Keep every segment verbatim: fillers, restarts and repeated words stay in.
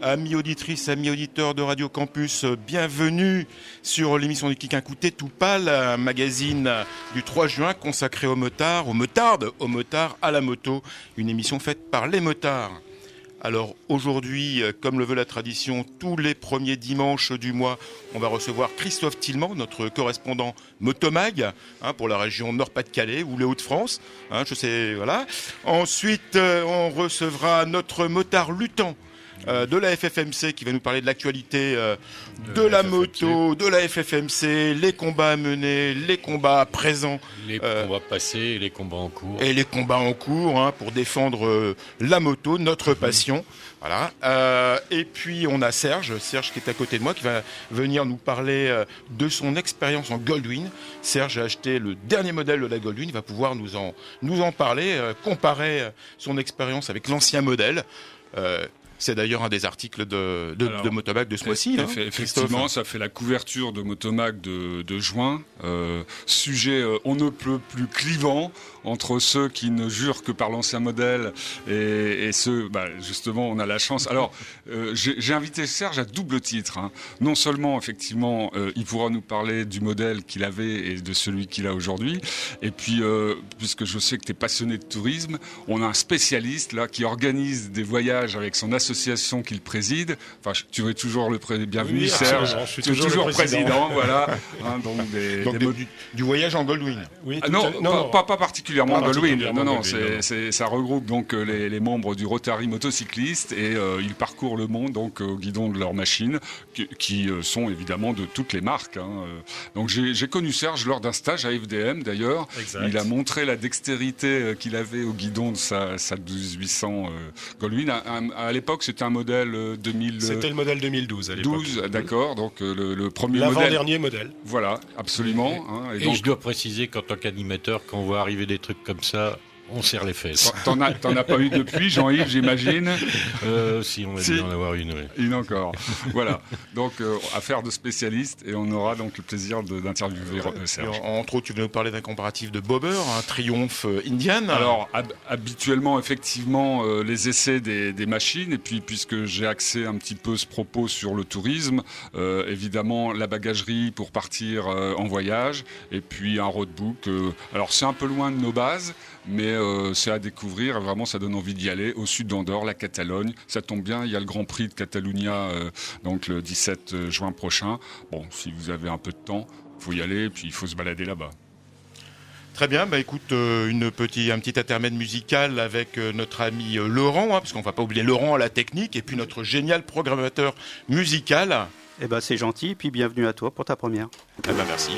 Amis auditrices, amis auditeurs de Radio Campus, bienvenue sur l'émission du Kikinkou Tout Pâle, un magazine du trois juin consacré aux motards, aux motardes, aux motards, à la moto, une émission faite par les motards. Alors aujourd'hui, comme le veut la tradition, tous les premiers dimanches du mois, on va recevoir Christophe Tillemans, notre correspondant Motomag, hein, pour la région Nord-Pas-de-Calais ou les Hauts-de-France. Hein, je sais, voilà. Ensuite, euh, on recevra notre motard luttant euh, de la F F M C qui va nous parler de l'actualité euh, de, de la F F M C. Moto, de la F F M C, les combats à mener, les combats présents. Les euh, combats passés et les combats en cours. Et les combats en cours hein, pour défendre euh, la moto, notre passion. Voilà. Euh, et puis on a Serge, Serge qui est à côté de moi, qui va venir nous parler euh, de son expérience en Goldwing. Serge a acheté le dernier modèle de la Goldwing, il va pouvoir nous en, nous en parler, euh, comparer euh, son expérience avec l'ancien modèle. Euh, C'est d'ailleurs un des articles de, de, Alors, de Motomag de ce mois-ci. Hein, effectivement, ça fait la couverture de Motomag de, de juin. Euh, sujet euh, on ne peut plus clivant entre ceux qui ne jurent que par l'ancien modèle et, et ceux, bah, justement, on a la chance. Alors, euh, j'ai, j'ai invité Serge à double titre. Hein. Non seulement, effectivement, euh, il pourra nous parler du modèle qu'il avait et de celui qu'il a aujourd'hui. Et puis, euh, puisque je sais que tu es passionné de tourisme, on a un spécialiste là qui organise des voyages avec son association qu'il préside. Enfin, tu es toujours le pré... bienvenu, oui, Serge. Je suis tu es toujours, toujours le président. président voilà. Hein, donc des, donc des... Du, du voyage en Goldwing. Oui, ah, non, non, pas, pas, pas particulièrement en Goldwing. Non, non, c'est, c'est, ça regroupe donc les, les membres du Rotary motocycliste et euh, ils parcourent le monde donc au guidon de leurs machines qui, qui euh, sont évidemment de toutes les marques. Hein. Donc j'ai, j'ai connu Serge lors d'un stage à F D M d'ailleurs. Exact. Il a montré la dextérité qu'il avait au guidon de sa, sa douze huit cents euh, Goldwing. À, à, à l'époque, c'était un modèle deux mille. C'était le modèle deux mille douze à l'époque. douze, d'accord. Donc le, le premier L'avant-dernier modèle. modèle. Voilà, absolument. Hein. Et, et donc, je dois préciser qu'en tant qu'animateur, quand on voit arriver des trucs comme ça, on serre les fesses. T'en as, t'en as pas eu depuis, Jean-Yves, j'imagine. Euh, si, on va si. en avoir une, oui. Une encore. Voilà. Donc, euh, affaire de spécialiste, et on aura donc le plaisir de, d'interviewer euh, Serge. En, entre autres, tu veux nous parler d'un comparatif de bobber, un Triumph euh, Indian. Alors, hab- habituellement, effectivement, euh, les essais des, des machines, et puis puisque j'ai axé un petit peu ce propos sur le tourisme, euh, évidemment, la bagagerie pour partir euh, en voyage, et puis un roadbook. Euh, alors, c'est un peu loin de nos bases, mais euh, c'est à découvrir, vraiment ça donne envie d'y aller, au sud d'Andorre, la Catalogne, ça tombe bien, il y a le Grand Prix de Catalunya euh, donc le dix-sept juin prochain. Bon, si vous avez un peu de temps, il faut y aller, et puis il faut se balader là-bas. Très bien, bah écoute, euh, une petit, un petit intermède musical avec euh, notre ami euh, Laurent, hein, parce qu'on ne va pas oublier Laurent à la technique, et puis notre génial programmateur musical. Eh ben c'est gentil, et puis bienvenue à toi pour ta première. Eh ben merci.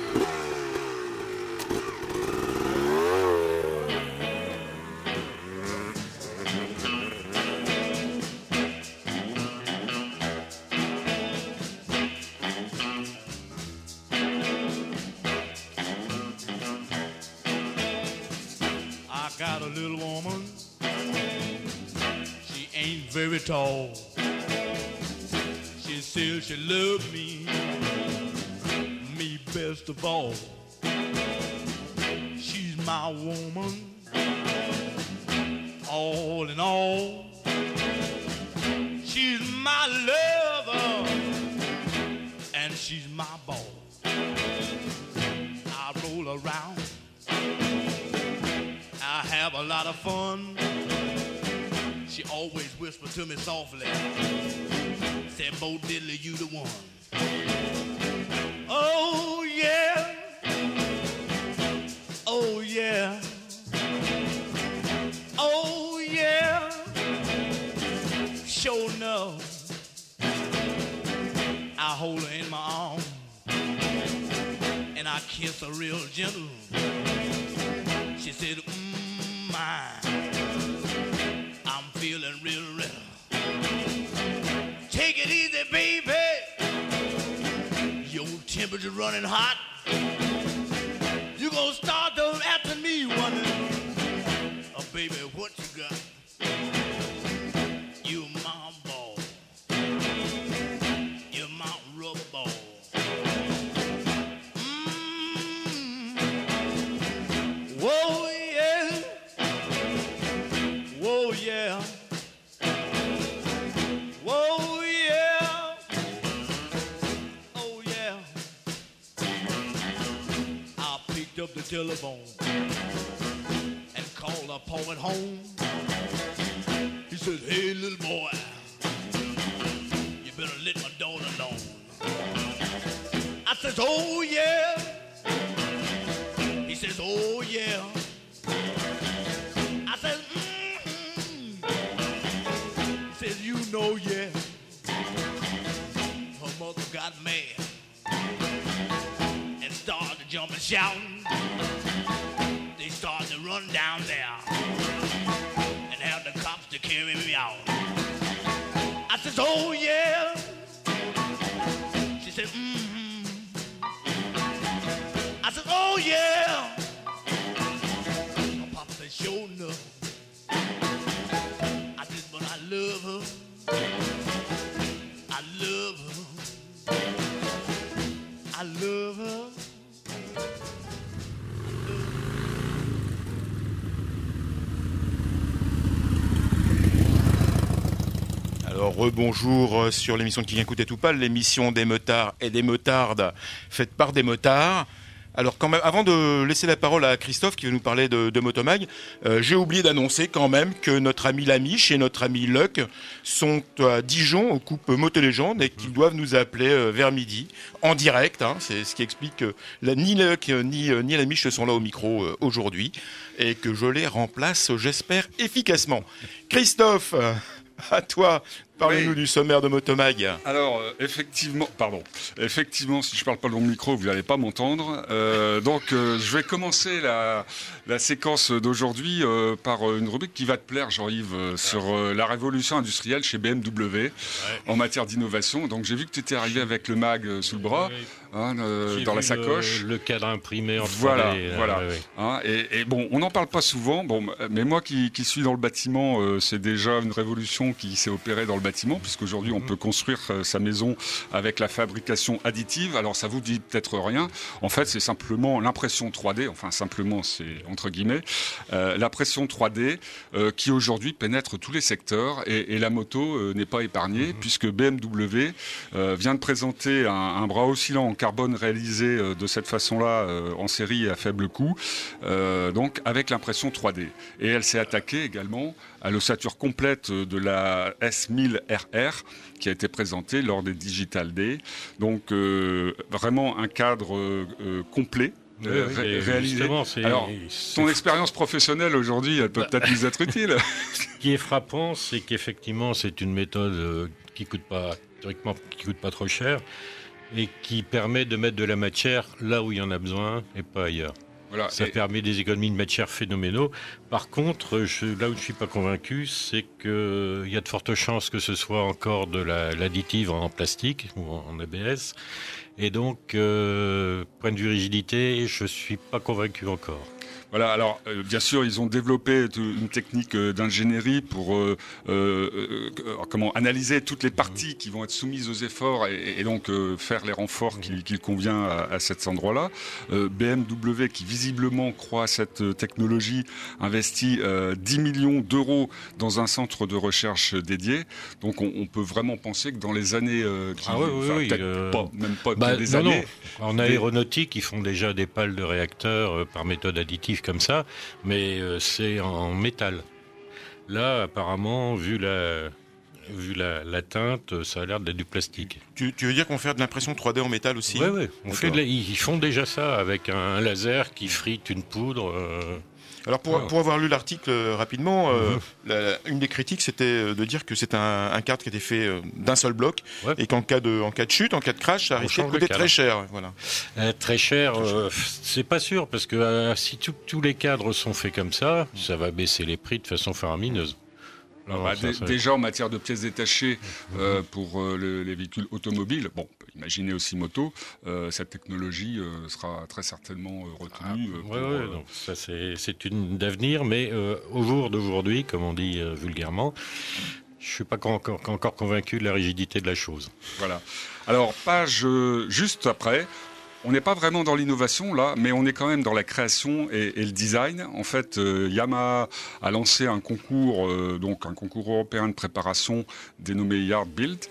Got a little woman, she ain't very tall. She says she loves me, me best of all. She's my woman, all in all. She's my lover, and she's my boss. I roll around, I have a lot of fun. She always whispers to me softly, said, Bo Diddley, you the one. Oh yeah, oh yeah, oh yeah, sure enough, I hold her in my arms and I kiss her real gentle. She said, mm, my, I'm feeling real real. Take it easy, baby. Your temperature running hot. You gonna start them after me wondering, oh baby, what you got? You my ball. You're my rubber ball. Whoa, yeah. Whoa, yeah. Whoa. telephone and called a poet home. He said, hey, little boy, you better let my daughter alone. I says, oh, yeah. He says, oh, yeah. I says, mm-hmm. He says, you know, yeah. Her mother got mad and started to jump and shouting. They started to run down there and have the cops to carry me out. I says, oh, yeah. She said, mm-hmm. I said, oh, yeah. My papa said, sure enough. I said, but I love her. I love her. I love her. Alors rebonjour sur l'émission de Qui écoute et tout pas, l'émission des motards et des motardes faite par des motards. Alors quand même, avant de laisser la parole à Christophe qui va nous parler de, de Motomag, euh, j'ai oublié d'annoncer quand même que notre ami Lamiche et notre ami Luck sont à Dijon au coupe Moto-Légende et qu'ils doivent nous appeler euh, vers midi en direct. Hein, c'est ce qui explique que la, ni Luck ni, euh, ni Lamiche ne sont là au micro euh, aujourd'hui et que je les remplace, j'espère, efficacement. Christophe, euh, à toi. Parlez-nous oui. du sommaire de Motomag. Alors, euh, effectivement, pardon, effectivement, si je parle pas dans le micro, vous n'allez pas m'entendre. Euh, donc, euh, je vais commencer la, la séquence d'aujourd'hui euh, par une rubrique qui va te plaire, Jean-Yves, euh, sur euh, la révolution industrielle chez B M W ouais. en matière d'innovation. Donc, j'ai vu que tu étais arrivé avec le mag euh, sous le bras, oui. hein, euh, dans la sacoche. Le, le cadre imprimé en Voilà, trois D, voilà. Euh, oui. hein, et, et bon, on n'en parle pas souvent. Bon, mais moi qui, qui suis dans le bâtiment, euh, c'est déjà une révolution qui s'est opérée dans le bâtiment, puisqu'aujourd'hui on peut construire euh, sa maison avec la fabrication additive. Alors ça vous dit peut-être rien. En fait, c'est simplement l'impression trois D, enfin simplement c'est entre guillemets, euh, l'impression trois D euh, qui aujourd'hui pénètre tous les secteurs et, et la moto euh, n'est pas épargnée, mmh. puisque B M W euh, vient de présenter un, un bras oscillant en carbone réalisé euh, de cette façon-là euh, en série et à faible coût, euh, donc avec l'impression trois D. Et elle s'est attaquée également à l'ossature complète de la S mille R R qui a été présentée lors des Digital Day. Donc euh, vraiment un cadre euh, complet. Oui, euh, oui, ré- réalisé. C'est, Alors, c'est... ton expérience professionnelle aujourd'hui, elle peut bah, peut-être nous être utile. Ce qui est frappant, c'est qu'effectivement, c'est une méthode euh, qui coûte pas, théoriquement, qui coûte pas trop cher et qui permet de mettre de la matière là où il y en a besoin et pas ailleurs. Voilà, ça et... permet des économies de matière phénoménaux. Par contre, je, là où je ne suis pas convaincu, c'est qu'il y a de fortes chances que ce soit encore de la, l'additive en plastique ou en, en A B S. Et donc, euh, point de vue rigidité, je ne suis pas convaincu encore. Voilà, alors euh, bien sûr, ils ont développé une technique euh, d'ingénierie pour euh, euh, euh, comment analyser toutes les parties qui vont être soumises aux efforts et, et donc euh, faire les renforts qu'il, qu'il convient à, à cet endroit-là. Euh, B M W, qui visiblement croit à cette technologie, investit euh, dix millions d'euros dans un centre de recherche dédié. Donc on, on peut vraiment penser que dans les années euh, qui, ah oui, oui, oui, peut-être euh... pas, même pas bah, des non, années. Non. En aéronautique, ils font déjà des pales de réacteurs euh, par méthode additive comme ça, mais euh, c'est en métal. Là, apparemment, vu la, vu la, la teinte, ça a l'air d'être du plastique. Tu, tu veux dire qu'on fait de l'impression trois D en métal aussi ? Oui, oui. On fait de la, ils font déjà ça avec un, un laser qui frite une poudre. Euh... Alors pour, pour avoir lu l'article euh, rapidement, euh, mmh. la, une des critiques c'était de dire que c'est un, un cadre qui était fait euh, d'un seul bloc ouais. et qu'en cas de, en cas de chute, en cas de crash, ça risquait de coûter très cher. Voilà. Euh, très cher, très euh, cher. C'est pas sûr parce que euh, si tout, tous les cadres sont faits comme ça, mmh. ça va baisser les prix de façon faramineuse. Non, bah, ça, d- déjà en matière de pièces détachées euh, pour euh, le, les véhicules automobiles, bon, on peut imaginer aussi moto, euh, cette technologie euh, sera très certainement euh, retenue. Ah, euh, ouais, ouais, euh... donc ça c'est, c'est une d'avenir, mais euh, au jour d'aujourd'hui, comme on dit euh, vulgairement, je ne suis pas encore, encore convaincu de la rigidité de la chose. Voilà. Alors, page euh, juste après. On n'est pas vraiment dans l'innovation là, mais on est quand même dans la création et, et le design. En fait, euh, Yamaha a lancé un concours, euh, donc un concours européen de préparation dénommé Yard Build,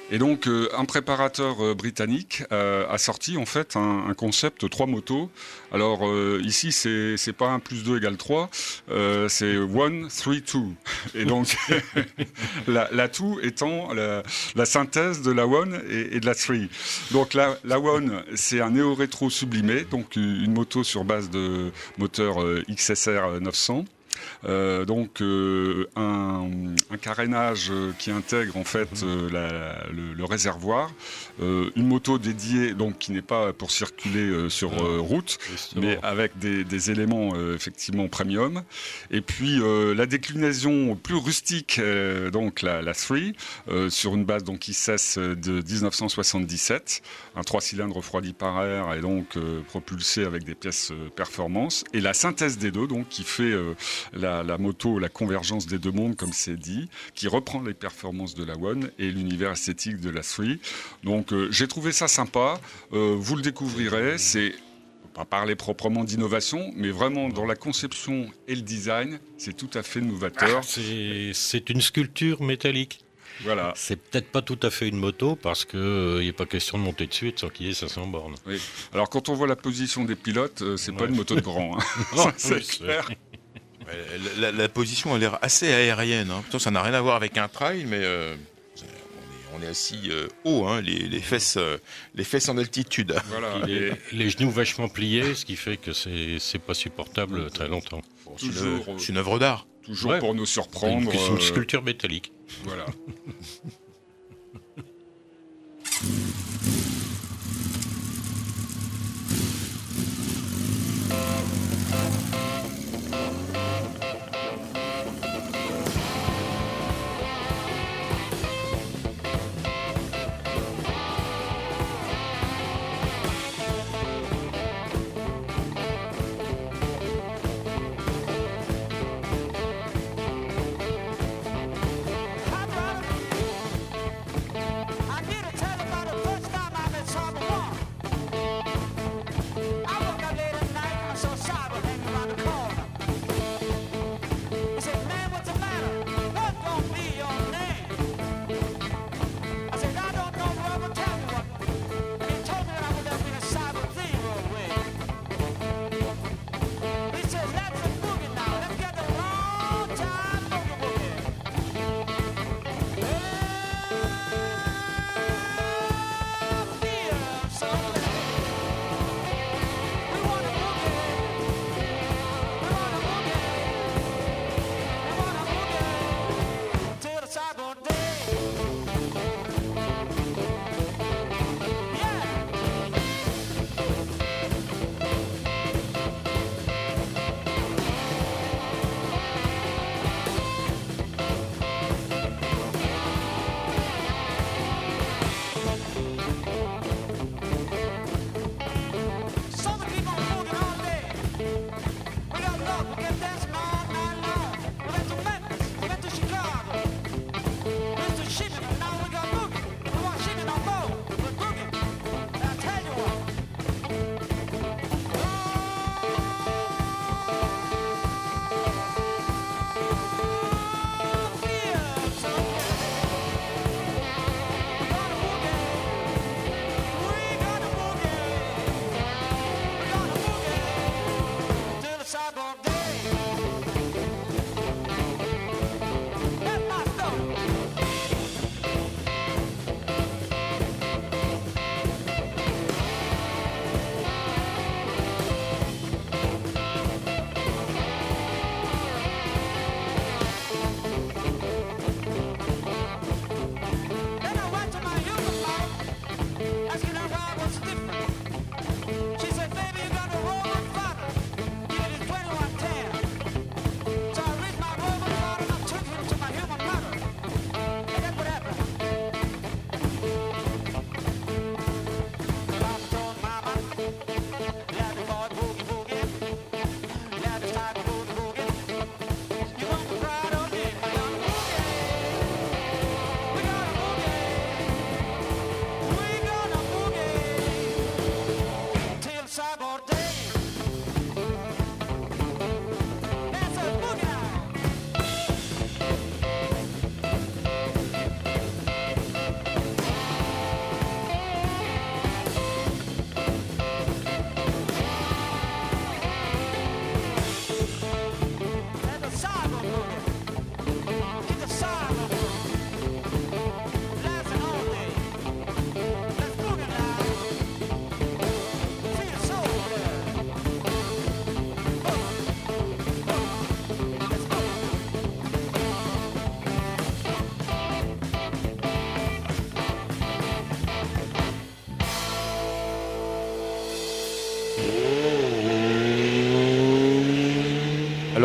Et donc, euh, un préparateur euh, britannique euh, a sorti en fait un, un concept trois motos. Alors euh, ici, c'est c'est pas un plus deux égale trois, euh, c'est one, three, two. Et donc, la, la two étant la, la synthèse de la one et, et de la three. Donc la, la one, c'est un néo-rétro sublimé, donc une moto sur base de moteur euh, X S R neuf cents. Euh, donc euh, un, un carénage qui intègre en fait euh, la, le, le réservoir, euh, une moto dédiée donc qui n'est pas pour circuler euh, sur euh, route, mais avec des, des éléments euh, effectivement premium. Et puis euh, la déclinaison plus rustique, euh, donc la, la three, euh, sur une base donc I S S de dix-neuf cent soixante-dix-sept, un trois cylindres refroidi par air et donc euh, propulsé avec des pièces euh, performance. Et la synthèse des deux donc qui fait euh, La, la moto, la convergence des deux mondes, comme c'est dit, qui reprend les performances de la One et l'univers esthétique de la Three. Donc euh, j'ai trouvé ça sympa. Euh, vous le découvrirez. C'est pas parler proprement d'innovation, mais vraiment dans la conception et le design, c'est tout à fait novateur. Ah, c'est, c'est une sculpture métallique. Voilà. C'est peut-être pas tout à fait une moto parce qu'il euh, n'est pas question de monter dessus et de s'enquiller cinq cents bornes. Oui. Alors quand on voit la position des pilotes, euh, c'est ouais. pas une moto de grand. Hein. Non, c'est oui, clair. La, la, la position a l'air assez aérienne. Hein. Pourtant, ça n'a rien à voir avec un trail, mais euh, on, est, on est assis euh, haut, hein, les, les, fesses, euh, les fesses en altitude. Voilà. Les, les genoux vachement pliés, ce qui fait que c'est, c'est pas supportable très longtemps. Bon, c'est, une, c'est une œuvre d'art. Toujours ouais. pour nous surprendre. C'est une euh... sculpture métallique. Voilà.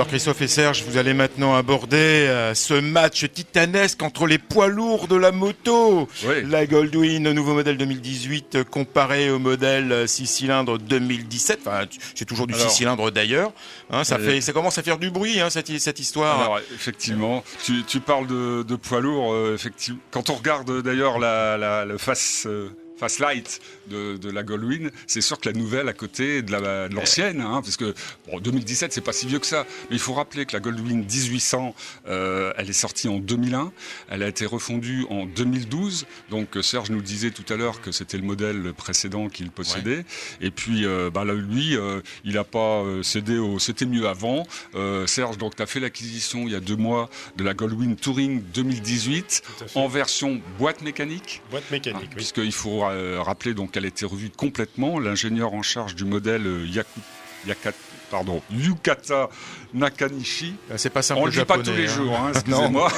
Alors Christophe et Serge, vous allez maintenant aborder euh, ce match titanesque entre les poids lourds de la moto. Oui. La Goldwyn, nouveau modèle deux mille dix-huit, euh, comparé au modèle six cylindres deux mille dix-sept. Enfin, c'est toujours du Alors, six cylindres d'ailleurs. Hein, ça, euh, fait, ça commence à faire du bruit, hein, cette, cette histoire. Alors effectivement, tu, tu parles de, de poids lourd. Euh, effectivement, quand on regarde d'ailleurs la, la, le face. Euh, Fast Light de, de la Goldwyn, c'est sûr que la nouvelle à côté de, la, de l'ancienne, hein, parce que bon, deux mille dix-sept c'est pas si vieux que ça, mais il faut rappeler que la Goldwyn dix-huit cents, euh, elle est sortie en deux mille un, elle a été refondue en deux mille douze, donc Serge nous disait tout à l'heure que c'était le modèle précédent qu'il possédait, ouais. Et puis euh, bah, là, lui, euh, il n'a pas euh, cédé au c'était mieux avant. Euh, Serge, donc tu as fait l'acquisition il y a deux mois de la Goldwyn Touring deux mille dix-huit en version boîte mécanique. Boîte mécanique, hein, oui. Puisqu'il faut Euh, rappeler donc qu'elle a été revue complètement. L'ingénieur en charge du modèle euh, Yaku, Yakat, pardon, Yukata Nakanishi, c'est pas simple, on le dit pas tous les hein. jours, hein, excusez-moi,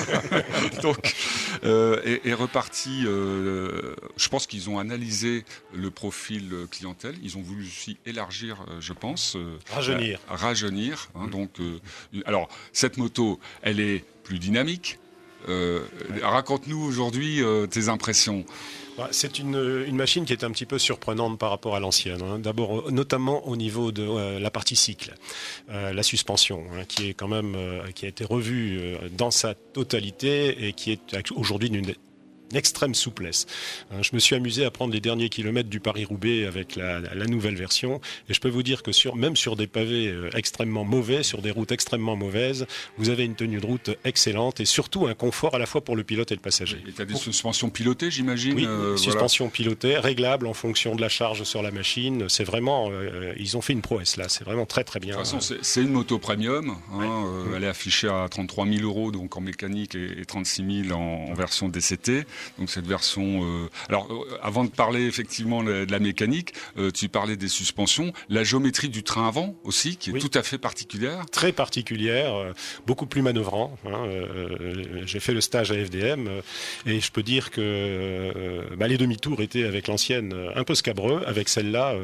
donc euh, est, est reparti. Euh, je pense qu'ils ont analysé le profil clientèle. Ils ont voulu aussi élargir, euh, je pense, euh, rajeunir, euh, rajeunir. Hein, mmh. Donc, euh, alors cette moto, elle est plus dynamique. Euh, raconte-nous aujourd'hui euh, tes impressions. C'est une, une machine qui est un petit peu surprenante par rapport à l'ancienne. Hein. D'abord, notamment au niveau de euh, la partie cycle, euh, la suspension, hein, qui est quand même euh, qui a été revue euh, dans sa totalité et qui est aujourd'hui d'une une extrême souplesse. Je me suis amusé à prendre les derniers kilomètres du Paris-Roubaix avec la, la nouvelle version et je peux vous dire que sur, même sur des pavés extrêmement mauvais, sur des routes extrêmement mauvaises, vous avez une tenue de route excellente et surtout un confort à la fois pour le pilote et le passager. Et tu as des pour... suspensions pilotées, j'imagine. Oui, euh, suspensions voilà. pilotées, réglables en fonction de la charge sur la machine. C'est vraiment, euh, ils ont fait une prouesse là, c'est vraiment très très bien. De toute façon, c'est, c'est une moto premium, hein, ouais. euh, mmh. Elle est affichée à trente-trois mille euros donc en mécanique et, et trente-six mille en, en version D C T. Donc cette version. Euh... Alors, euh, avant de parler effectivement de la mécanique, euh, tu parlais des suspensions, la géométrie du train avant aussi, qui est oui. tout à fait particulière. Très particulière, euh, beaucoup plus manœuvrant. Hein, euh, j'ai fait le stage à F D M euh, et je peux dire que euh, bah, les demi-tours étaient avec l'ancienne un peu scabreux, avec celle-là,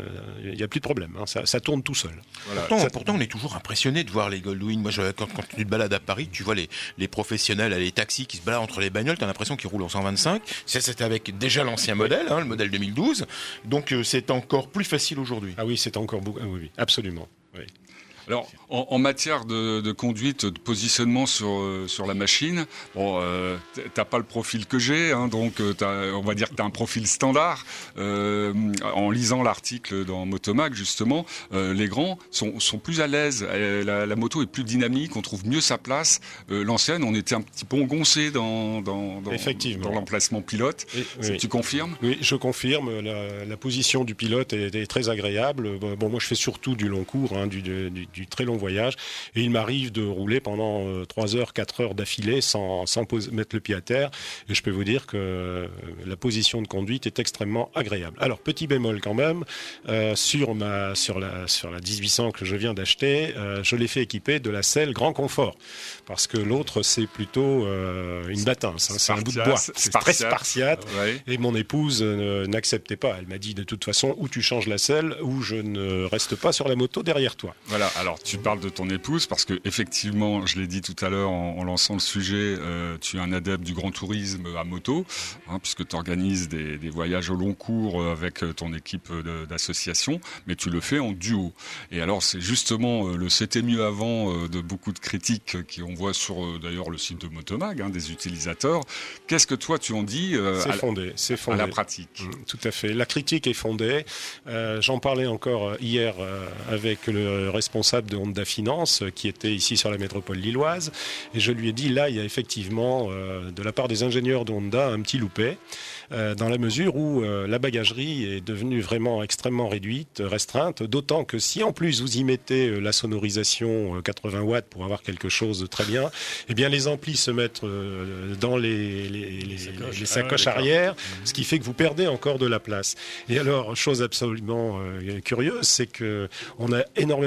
il n'y a, a plus de problème. Hein, ça, ça tourne tout seul. Voilà. Pourtant, ça... pourtant, on est toujours impressionné de voir les Goldwyn. Moi, je, quand, quand tu te balades à Paris, tu vois les, les professionnels, les taxis qui se baladent entre les bagnoles, tu as l'impression qu'ils roulent en cent vingt-cinq. Ça, c'était avec déjà l'ancien modèle, hein, le modèle deux mille douze. Donc, euh, c'est encore plus facile aujourd'hui. Ah oui, c'est encore beaucoup. Ah oui, oui, absolument. Oui. Alors, en, en matière de, de conduite, de positionnement sur, euh, sur la machine, bon, euh, t'as pas le profil que j'ai, hein, donc t'as, on va dire que t'as un profil standard. Euh, en lisant l'article dans Motomag, justement, euh, les grands sont, sont plus à l'aise. La, la moto est plus dynamique, on trouve mieux sa place. Euh, l'ancienne, on était un petit peu engoncé dans, dans, dans, dans l'emplacement pilote. Et, oui. Tu confirmes ? Oui, je confirme. La, la position du pilote est, est très agréable. Bon, moi, je fais surtout du long cours, hein, du, du, du très long voyage, et il m'arrive de rouler pendant euh, trois heures, quatre heures d'affilée sans, sans pose, mettre le pied à terre, et je peux vous dire que euh, la position de conduite est extrêmement agréable. Alors, petit bémol quand même, euh, sur, ma, sur, la, sur la dix-huit cents que je viens d'acheter, euh, je l'ai fait équiper de la selle Grand Confort, parce que l'autre, c'est plutôt euh, une batince, hein, c'est un bout de bois, c'est très spartiate, ouais. Et mon épouse euh, n'acceptait pas, elle m'a dit de toute façon, ou tu changes la selle, ou je ne reste pas sur la moto derrière toi. Voilà, alors tu parles de ton épouse parce que effectivement, je l'ai dit tout à l'heure en, en lançant le sujet, euh, tu es un adepte du grand tourisme à moto, hein, puisque tu organises des, des voyages au long cours avec ton équipe de, d'association, mais tu le fais en duo. Et alors c'est justement le c'était mieux avant euh, de beaucoup de critiques qu'on voit sur euh, d'ailleurs le site de Motomag, hein, des utilisateurs. Qu'est-ce que toi tu en dis euh, c'est fondé, c'est fondé. à la pratique? Mmh, tout à fait. La critique est fondée. Euh, j'en parlais encore hier euh, avec le responsable de Honda Finance qui était ici sur la métropole lilloise et je lui ai dit là il y a effectivement euh, de la part des ingénieurs de Honda un petit loupé euh, dans la mesure où euh, la bagagerie est devenue vraiment extrêmement réduite, restreinte, d'autant que si en plus vous y mettez euh, la sonorisation euh, quatre-vingts watts pour avoir quelque chose de très bien, eh bien les amplis se mettent euh, dans les, les, les, les sacoches, les sacoches ah, arrière, mmh. ce qui fait que vous perdez encore de la place. Et alors chose absolument euh, curieuse, c'est que on a énormément de difficultés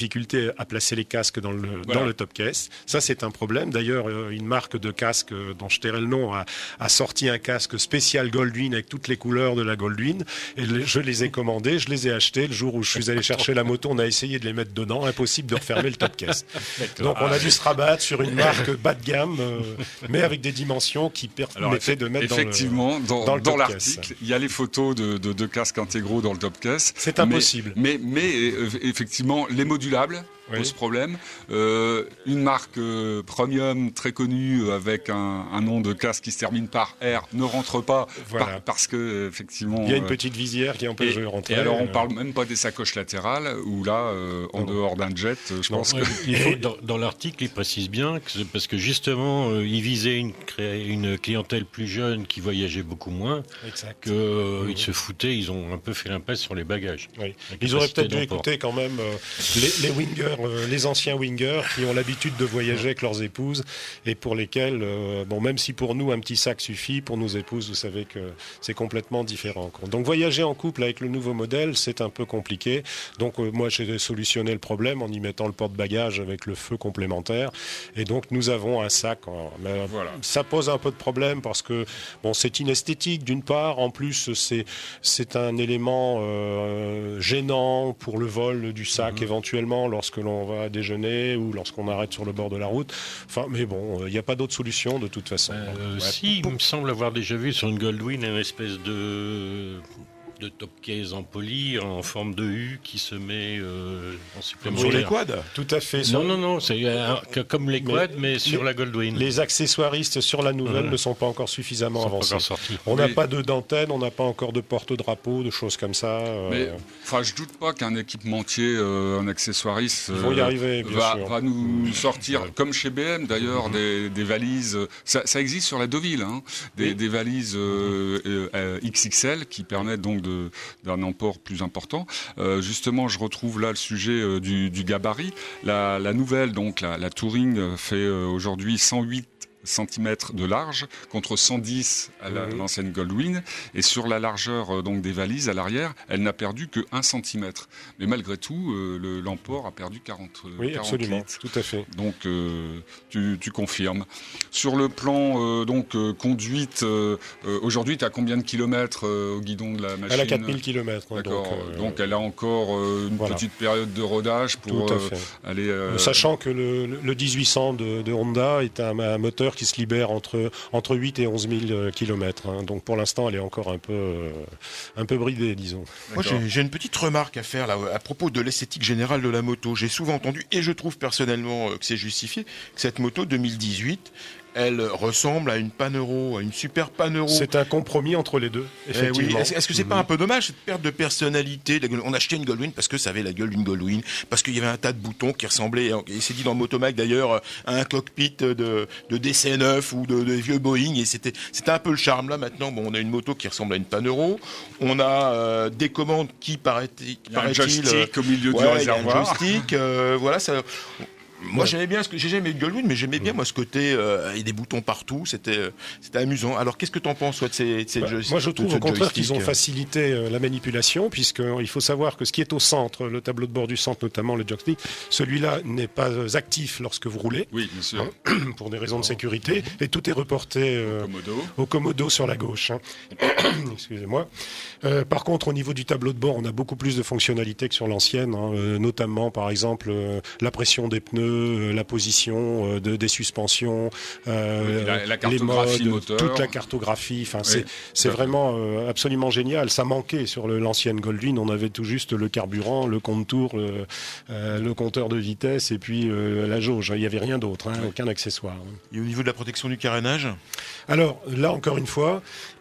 difficulté à placer les casques dans le, Voilà. dans le top case. Ça, c'est un problème. D'ailleurs, euh, une marque de casque euh, dont je tairai le nom a, a sorti un casque spécial Goldwyn avec toutes les couleurs de la Goldwyn. Et le- je les ai commandés, je les ai achetés. Le jour où je suis allé chercher la moto, on a essayé de les mettre dedans. Impossible de refermer le top case. Donc, on a dû se rabattre sur une marque bas de gamme, euh, mais avec des dimensions qui Alors, permettaient effe- de mettre effectivement, dans, dans le dans top l'article, case. il y a les photos de, de, de casques intégraux dans le top case. C'est impossible. Mais, mais, mais, euh, effectivement, les modulables Oui. posent problème. Euh, une marque euh, premium très connue euh, avec un, un nom de casque qui se termine par R ne rentre pas Voilà. par- parce que euh, effectivement. Il y a une euh, petite visière qui empêche et, de rentrer. et alors on Euh, parle même pas des sacoches latérales où là, euh, en Non. dehors d'un jet, euh, je Non. pense Ouais, que il faut- dans, dans l'article, il précise bien que c'est parce que justement, euh, il visait une, cré- une clientèle plus jeune qui voyageait beaucoup moins, Exact. qu'ils euh, ils se foutaient, ils ont un peu fait l'impasse sur les bagages. Oui. La Ils auraient capacité peut-être dû d'emport. écouter quand même euh, les, les wingers, euh, les anciens wingers qui ont l'habitude de voyager avec leurs épouses et pour lesquels, euh, bon, même si pour nous un petit sac suffit, pour nos épouses, vous savez que c'est complètement différent. quoi. Donc voyager en couple avec le nouveau modèle, c'est un peu compliqué. Donc euh, moi j'ai solutionné le problème en y mettant le porte-bagages avec le feu complémentaire. Et donc nous avons un sac. en- mais, Voilà. Ça pose un peu de problème parce que bon, c'est inesthétique d'une part. En plus, c'est c'est un élément euh, gênant pour le vol du sac éventuellement lorsque l'on va déjeuner ou lorsqu'on arrête sur le bord de la route. Enfin, mais bon, il n'y a pas d'autre solution de toute façon. Euh, Ouais. si, il me semble avoir déjà vu sur une Goldwyn une espèce de, de top case en poly en forme de U qui se met euh, en Sur supplémentaire. les quads. Tout à fait. Non, Sur- non, non, c'est euh, que- comme les Mais quads, mais, sur les- la Goldwyn. Les accessoiristes sur la nouvelle Ouais. ne sont pas encore Ils suffisamment sont pas avancés. encore sortis. On n'a Oui. pas de d'antenne, on n'a pas encore de porte-drapeau, de choses comme ça. euh, Mais enfin, je doute pas qu'un équipementier, euh, un accessoiriste, Ils vont y euh, arriver, bien va, sûr. va nous sortir, comme chez B M d'ailleurs, des, des valises. Ça, ça existe sur la Deauville, hein, des, Oui. des valises euh, euh, euh, X X L qui permettent donc de- d'un emport plus important. Euh, justement, je retrouve là le sujet euh, du, du gabarit. La, la nouvelle, donc la, la Touring, euh, fait euh, aujourd'hui cent huit centimètres de large contre cent dix à la- Mhm. l'ancienne Goldwyn, et sur la largeur euh, donc des valises à l'arrière, elle n'a perdu que un centimètre. Mais malgré tout, euh, le- l'emport a perdu quarante, euh, Oui, quarante absolument, litres. tout à fait. Donc euh, tu, tu confirmes. Sur le plan euh, donc euh, conduite, euh, euh, aujourd'hui tu as combien de kilomètres euh, au guidon de la machine? Elle a quatre mille kilomètres. hein, D'accord. donc, euh, Donc elle a encore euh, une voilà. petite période de rodage pour Tout à euh, fait. aller. euh, Sachant que le, le dix-huit cents de, de Honda est un, un moteur qui se libère entre, entre huit et onze mille kilomètres. Hein. Donc pour l'instant, elle est encore un peu, euh, un peu bridée, disons. Moi, j'ai j'ai une petite remarque à faire là, à propos de l'esthétique générale de la moto. J'ai souvent entendu, et je trouve personnellement euh, que c'est justifié, que cette moto deux mille dix-huit, elle ressemble à une Panero, à une super Panero. C'est un compromis entre les deux, Eh oui. effectivement. Est-ce est-ce que c'est pas un peu dommage cette perte de personnalité? On achetait une Goldwyn parce que ça avait la gueule d'une Goldwyn, parce qu'il y avait un tas de boutons qui ressemblaient, et c'est dit dans Motomag d'ailleurs, à un cockpit de, de D C neuf ou de, de vieux Boeing, et c'était c'était un peu le charme. Là maintenant, bon, on a une moto qui ressemble à une Panero, on a euh, des commandes qui paraît-il, il y a un paraît-il, euh, joystick au milieu du ouais, il y a un réservoir. joystick, euh, voilà ça. Moi Ouais. j'aimais bien ce que j'ai jamais eu de Goldwyn, mais j'aimais bien moi ce côté euh, et des boutons partout, c'était euh, c'était amusant. Alors qu'est-ce que t'en penses toi de ces, de ces Bah, joysticks, moi, je de trouve ce au contraire qu'ils ont joystick, euh, facilité euh, la manipulation, puisqu'il faut savoir que ce qui est au centre, le tableau de bord du centre, notamment le joystick, celui-là n'est pas euh, actif lorsque vous roulez, Oui, bien sûr. pour des raisons de sécurité, et tout est reporté euh, Komodo. au commodo sur la gauche. hein. Excusez-moi. Euh, par contre, au niveau du tableau de bord, on a beaucoup plus de fonctionnalités que sur l'ancienne, hein, euh, notamment, par exemple, euh, la pression des pneus, euh, la position euh, de, des suspensions, euh, Oui, la- la les cartographie modes, moteur. toute la cartographie. Enfin, c'est Oui, c'est tout à fait. vraiment euh, absolument génial. Ça manquait sur le- l'ancienne Goldwyn. On avait tout juste le carburant, le compte-tour, le, euh, le compteur de vitesse et puis euh, la jauge. Il n'y avait rien d'autre, hein, aucun accessoire. Et au niveau de la protection du carénage, Alors là, encore une fois,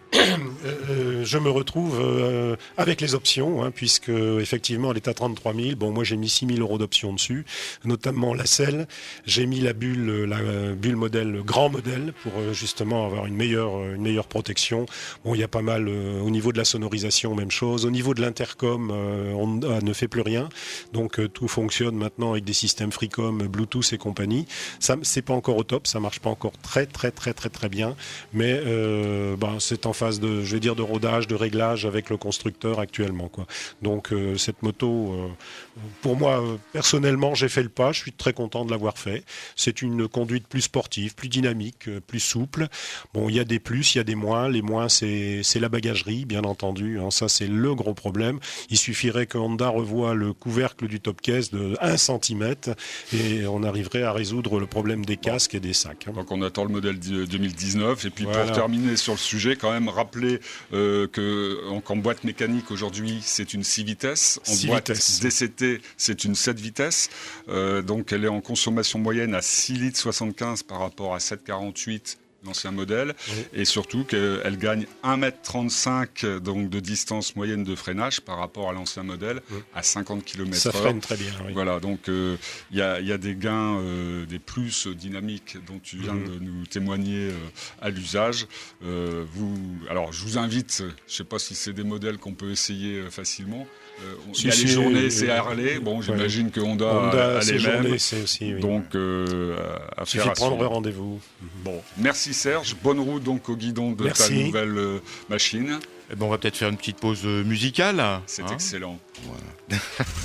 euh, je me retrouve euh, avec les options, hein, puisque effectivement elle est à trente-trois mille. Bon, moi j'ai mis six mille euros d'options dessus, notamment la selle. J'ai mis la bulle, la euh, bulle modèle, le grand modèle, pour euh, justement avoir une meilleure, une meilleure protection. Bon, il y a pas mal euh, au niveau de la sonorisation, même chose. Au niveau de l'intercom, euh, on euh, ne fait plus rien, donc euh, tout fonctionne maintenant avec des systèmes Freecom, Bluetooth et compagnie. Ça, c'est pas encore au top, ça marche pas encore très très très très très bien, mais euh, ben, c'est en phase phase de, je vais dire, de rodage, de réglage avec le constructeur actuellement, quoi. Donc euh, cette moto, euh, pour moi, euh, personnellement, j'ai fait le pas. Je suis très content de l'avoir fait. C'est une conduite plus sportive, plus dynamique, euh, plus souple. Bon, il y a des plus, il y a des moins. Les moins, c'est, c'est la bagagerie, bien entendu. Hein. Ça, c'est le gros problème. Il suffirait que Honda revoie le couvercle du top case de un centimètre et on arriverait à résoudre le problème des casques et des sacs. Hein. Donc on attend le modèle deux mille dix-neuf. Et puis Voilà. pour terminer sur le sujet, quand même rappeler euh, que en boîte mécanique aujourd'hui, c'est une six vitesses. En six boîte vitesses. D C T, c'est une sept vitesses. Euh, donc elle est en consommation moyenne à six litres soixante-quinze par rapport à sept virgule quarante-huit. L'ancien modèle, oui. Et surtout qu'elle gagne un mètre trente-cinq donc de distance moyenne de freinage par rapport à l'ancien modèle, oui. À cinquante kilomètres heure. Ça freine très bien. Oui. Voilà, donc il euh, y, a, y a des gains, euh, des plus dynamiques dont tu viens mmh. de nous témoigner euh, à l'usage. Euh, vous, alors je vous invite, je ne sais pas si c'est des modèles qu'on peut essayer euh, facilement. Euh, il y a les journées, c'est Harley. Bon, j'imagine ouais. que Honda, Honda a les mêmes. Journées, c'est aussi, oui. Donc, euh, à il suffit de prendre un rendez-vous. Bon, merci Serge. Bonne route donc au guidon de merci. ta nouvelle euh, machine. Eh ben, on va peut-être faire une petite pause musicale. C'est hein excellent. Voilà.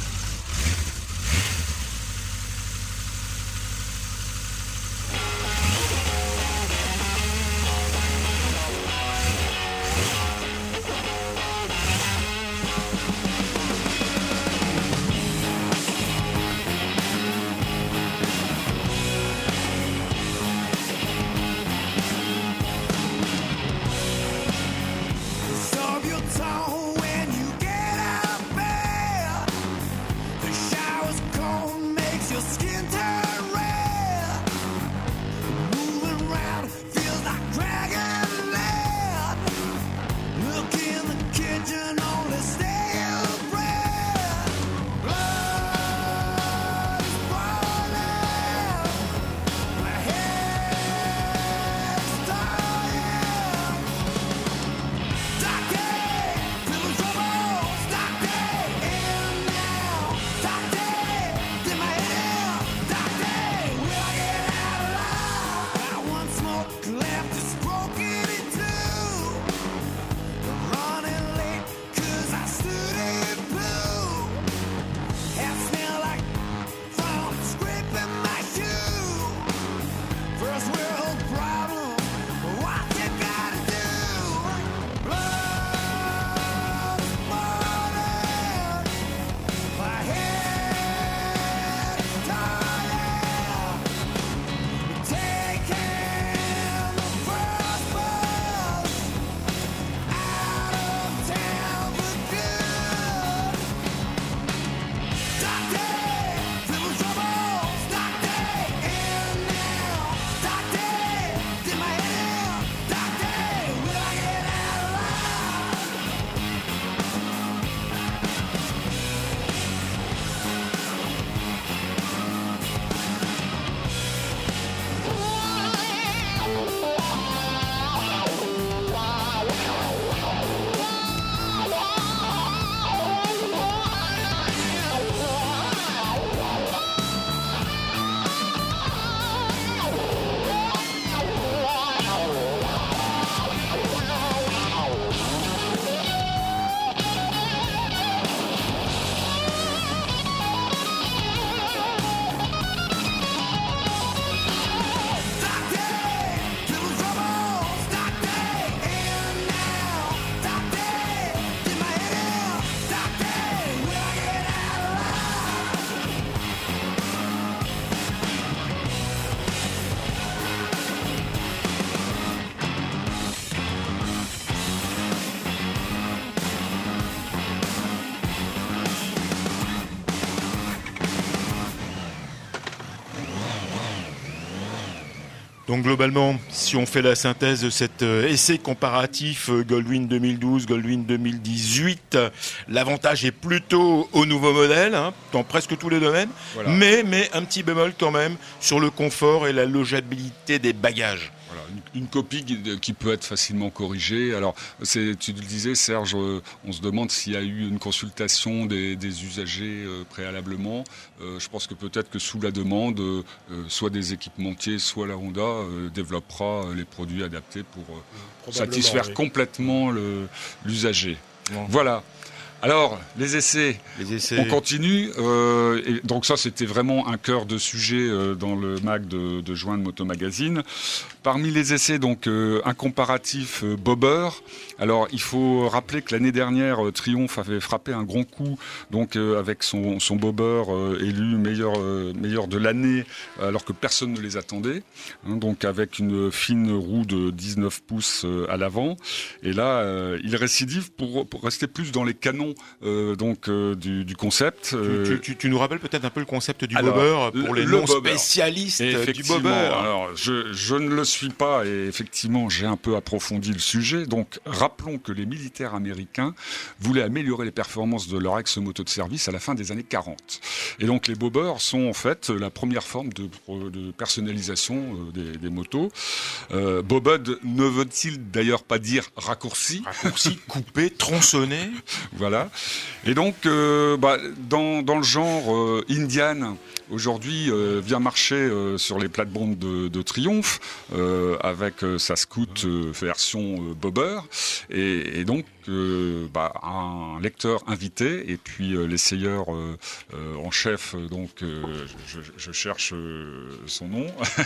Donc globalement, si on fait la synthèse de cet euh, essai comparatif euh, Goldwing deux mille douze, Goldwing deux mille dix-huit, euh, l'avantage est plutôt au nouveau modèle, hein, dans presque tous les domaines, voilà. mais, mais un petit bémol quand même sur le confort et la logeabilité des bagages. Voilà. une, une copie qui, qui peut être facilement corrigée. Alors, c'est, tu le disais, Serge, euh, on se demande s'il y a eu une consultation des, des usagers euh, préalablement. Euh, je pense que peut-être que sous la demande, euh, soit des équipementiers, soit la Honda euh, développera les produits adaptés pour euh, satisfaire oui. complètement le, l'usager. Bon. Voilà. Alors, les essais, les essais. On continue. Euh, et donc ça, c'était vraiment un cœur de sujet euh, dans le mag de, de juin de Moto Magazine. Parmi les essais, donc euh, un comparatif euh, bobber. Alors, il faut rappeler que l'année dernière, euh, Triumph avait frappé un grand coup, donc euh, avec son, son bobber euh, élu meilleur, euh, meilleur de l'année, alors que personne ne les attendait. Hein, donc avec une fine roue de dix-neuf pouces euh, à l'avant. Et là, euh, il récidive pour, pour rester plus dans les canons. Euh, donc euh, du, du concept. Euh... Tu, tu, tu nous rappelles peut-être un peu le concept du alors, bobber pour les non spécialistes du bobber. Alors je, je ne le suis pas et effectivement j'ai un peu approfondi le sujet. Donc rappelons que les militaires américains voulaient améliorer les performances de leur ex-moto de service à la fin des années quarante. Et donc les bobbers sont en fait la première forme de, de personnalisation des, des motos. Euh, bobbed ne veut-il d'ailleurs pas dire raccourci ? Raccourci, coupé, tronçonné. Voilà. Et donc, euh, bah, dans, dans le genre euh, Indian, aujourd'hui, euh, vient marcher euh, sur les plates-bandes de, de Triumph, euh, avec euh, sa Scout euh, version euh, bobber, et, et donc euh, bah, un lecteur invité, et puis euh, l'essayeur euh, euh, en chef, donc euh, je, je cherche euh, son nom,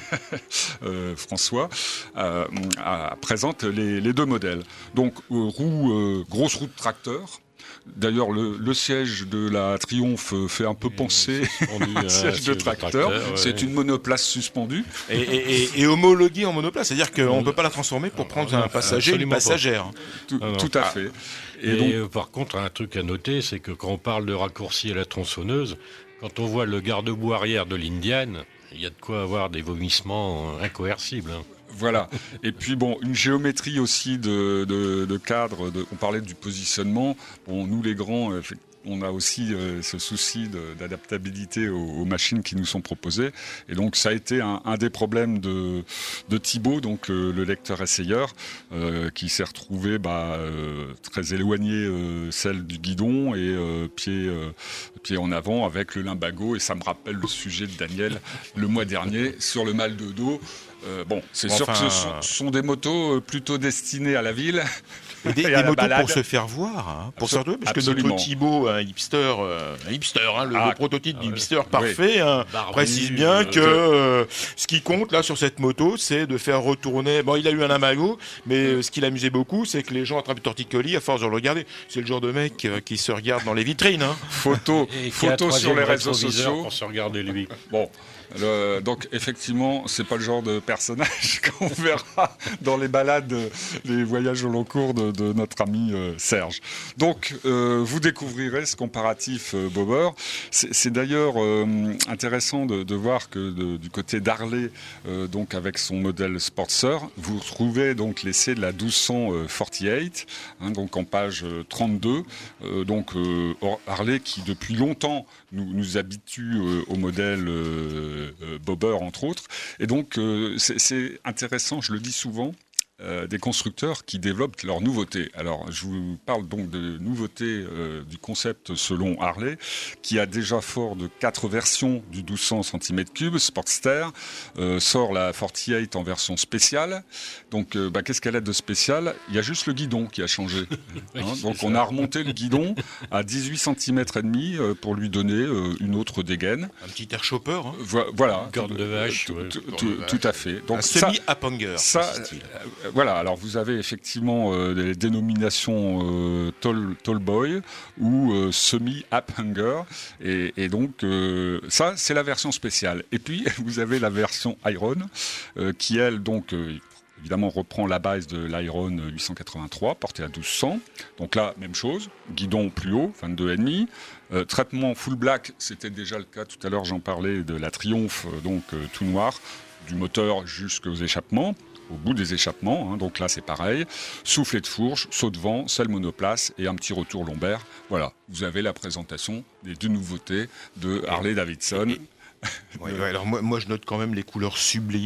euh, François, euh, à, présente les, les deux modèles. Donc, euh, roue, euh, grosse roue de tracteur. D'ailleurs, le, le siège de la Triumph fait un peu penser à un siège de tracteur. tracteur ouais. C'est une monoplace suspendue. Et, et, et, et homologuée en monoplace, c'est-à-dire qu'on ne peut pas la transformer pour prendre un passager ou une passagère. Tout, ah tout à fait. Et, et donc, euh, par contre, un truc à noter, c'est que quand on parle de raccourci à la tronçonneuse, quand on voit le garde-boue arrière de l'Indian, il y a de quoi avoir des vomissements incoercibles. Hein. Voilà. Et puis bon, une géométrie aussi de, de, de cadre. De, on parlait du positionnement. Bon, nous les grands, on a aussi euh, ce souci de, d'adaptabilité aux, aux machines qui nous sont proposées. Et donc ça a été un, un des problèmes de, de Thibaut, donc euh, le lecteur essayeur, euh, qui s'est retrouvé bah, euh, très éloigné euh, celle du guidon et euh, pied, euh, pied en avant avec le limbago. Et ça me rappelle le sujet de Daniel le mois dernier sur le mal de dos. Euh, bon, c'est enfin, sûr que ce sont, sont des motos plutôt destinées à la ville. Et des, et des motos balade. Pour se faire voir, hein, pour se faire parce Absolument. Que notre Thibaut, un hipster, euh, un hipster, hein, le, ah, le prototype du hipster oui. parfait, hein, Barbu, précise bien euh, que euh, ce qui compte là sur cette moto, c'est de faire retourner. Bon, il a eu un limbago, mais euh, ce qui l'amusait beaucoup, c'est que les gens attrapent du torticolis à force de le regarder. C'est le genre de mec euh, qui se regarde dans les vitrines. Hein. Photo, photo sur les réseaux sociaux pour se regarder lui. Bon. Le, donc effectivement, c'est pas le genre de personnage qu'on verra dans les balades, les voyages au long cours de, de notre ami euh, Serge. Donc euh, vous découvrirez ce comparatif euh, bobber. C'est, c'est d'ailleurs euh, intéressant de, de voir que de, du côté d'Harley, euh, donc avec son modèle Sportster, vous retrouvez donc l'essai de la douze cent quarante-huit, hein, donc en page trente-deux. Euh, donc euh, Harley qui depuis longtemps nous, nous habitue euh, au modèle euh, Euh, bobber entre autres, et donc euh, c'est, c'est intéressant, je le dis souvent, euh, des constructeurs qui développent leurs nouveautés. Alors je vous parle donc de nouveautés euh, du concept selon Harley, qui a déjà fort de quatre versions du douze cents centimètres cubes Sportster, euh, sort la quarante-huit en version spéciale. Donc euh, bah, qu'est-ce qu'elle a de spécial ? Il y a juste le guidon qui a changé. Hein, donc on a remonté le guidon à dix-huit centimètres et demi euh, pour lui donner euh, une autre dégaine. Un petit air chopper. Hein. Vo- voilà. Corde de vache. Tout, ouais. tout, tout, tout à fait. Donc un semi-hanger. Ça, ça euh, voilà. Alors vous avez effectivement euh, des dénominations euh, tall, tall boy ou euh, semi-hanger, et, et donc euh, ça c'est la version spéciale. Et puis vous avez la version Iron euh, qui elle donc euh, évidemment reprend la base de l'Iron huit cent quatre-vingt-trois, portée à douze cents. Donc là, même chose, guidon plus haut, vingt-deux virgule cinq. Euh, traitement full black, c'était déjà le cas, tout à l'heure j'en parlais de la Triumph, euh, donc euh, tout noir, du moteur jusqu'aux échappements, au bout des échappements, hein, donc là c'est pareil. Soufflet de fourche, saut de vent, selle monoplace et un petit retour lombaire. Voilà, vous avez la présentation des deux nouveautés de Harley-Davidson. Ouais, ouais, alors moi, moi je note quand même les couleurs sublimes.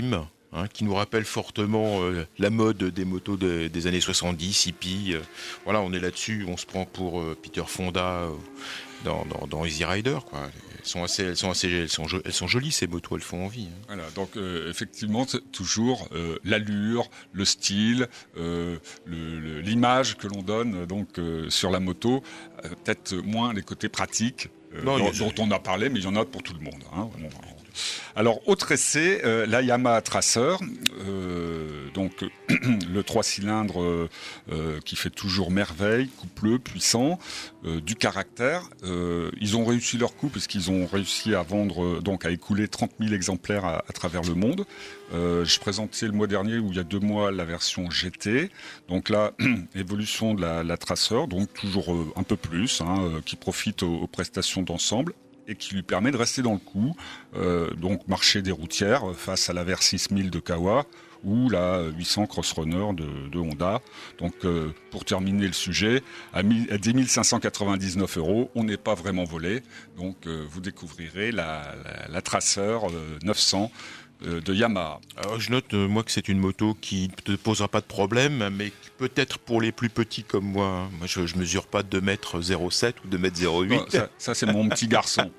hein, qui nous rappelle fortement euh, la mode des motos de, des années soixante-dix, hippie. Euh, voilà, on est là-dessus, on se prend pour euh, Peter Fonda euh, dans, dans, dans Easy Rider, quoi. Elles sont assez, elles sont assez, elles sont, elles sont jolies ces motos, elles font envie. Hein. Voilà, donc euh, effectivement, c'est toujours euh, l'allure, le style, euh, le, le, l'image que l'on donne donc euh, sur la moto, euh, peut-être moins les côtés pratiques euh, non, dont, dont on a parlé, mais il y en a pour tout le monde. Hein, bon, alors, autre essai, euh, la Yamaha Tracer, euh, donc le trois cylindres euh, euh, qui fait toujours merveille, coupleux, puissant, euh, du caractère. Euh, ils ont réussi leur coup puisqu'ils ont réussi à vendre, euh, donc à écouler trente mille exemplaires à, à travers le monde. Euh, je présentais le mois dernier, ou il y a deux mois, la version G T. Donc là, évolution de la, la Tracer, donc toujours euh, un peu plus, hein, euh, qui profite aux, aux prestations d'ensemble et qui lui permet de rester dans le coup, euh, donc marcher des routières face à la V R six mille de Kawa ou la huit cents Cross Runner de, de Honda. Donc euh, pour terminer le sujet, à, à dix mille cinq cent quatre-vingt-dix-neuf euros, on n'est pas vraiment volé, donc euh, vous découvrirez la, la, la Tracer euh, neuf cents de Yamaha. Alors, je note, euh, moi, que c'est une moto qui ne te posera pas de problème, mais qui peut-être pour les plus petits comme moi, hein, moi je ne mesure pas deux mètres zéro sept ou deux mètres zéro huit. Non, ça, ça c'est mon petit garçon.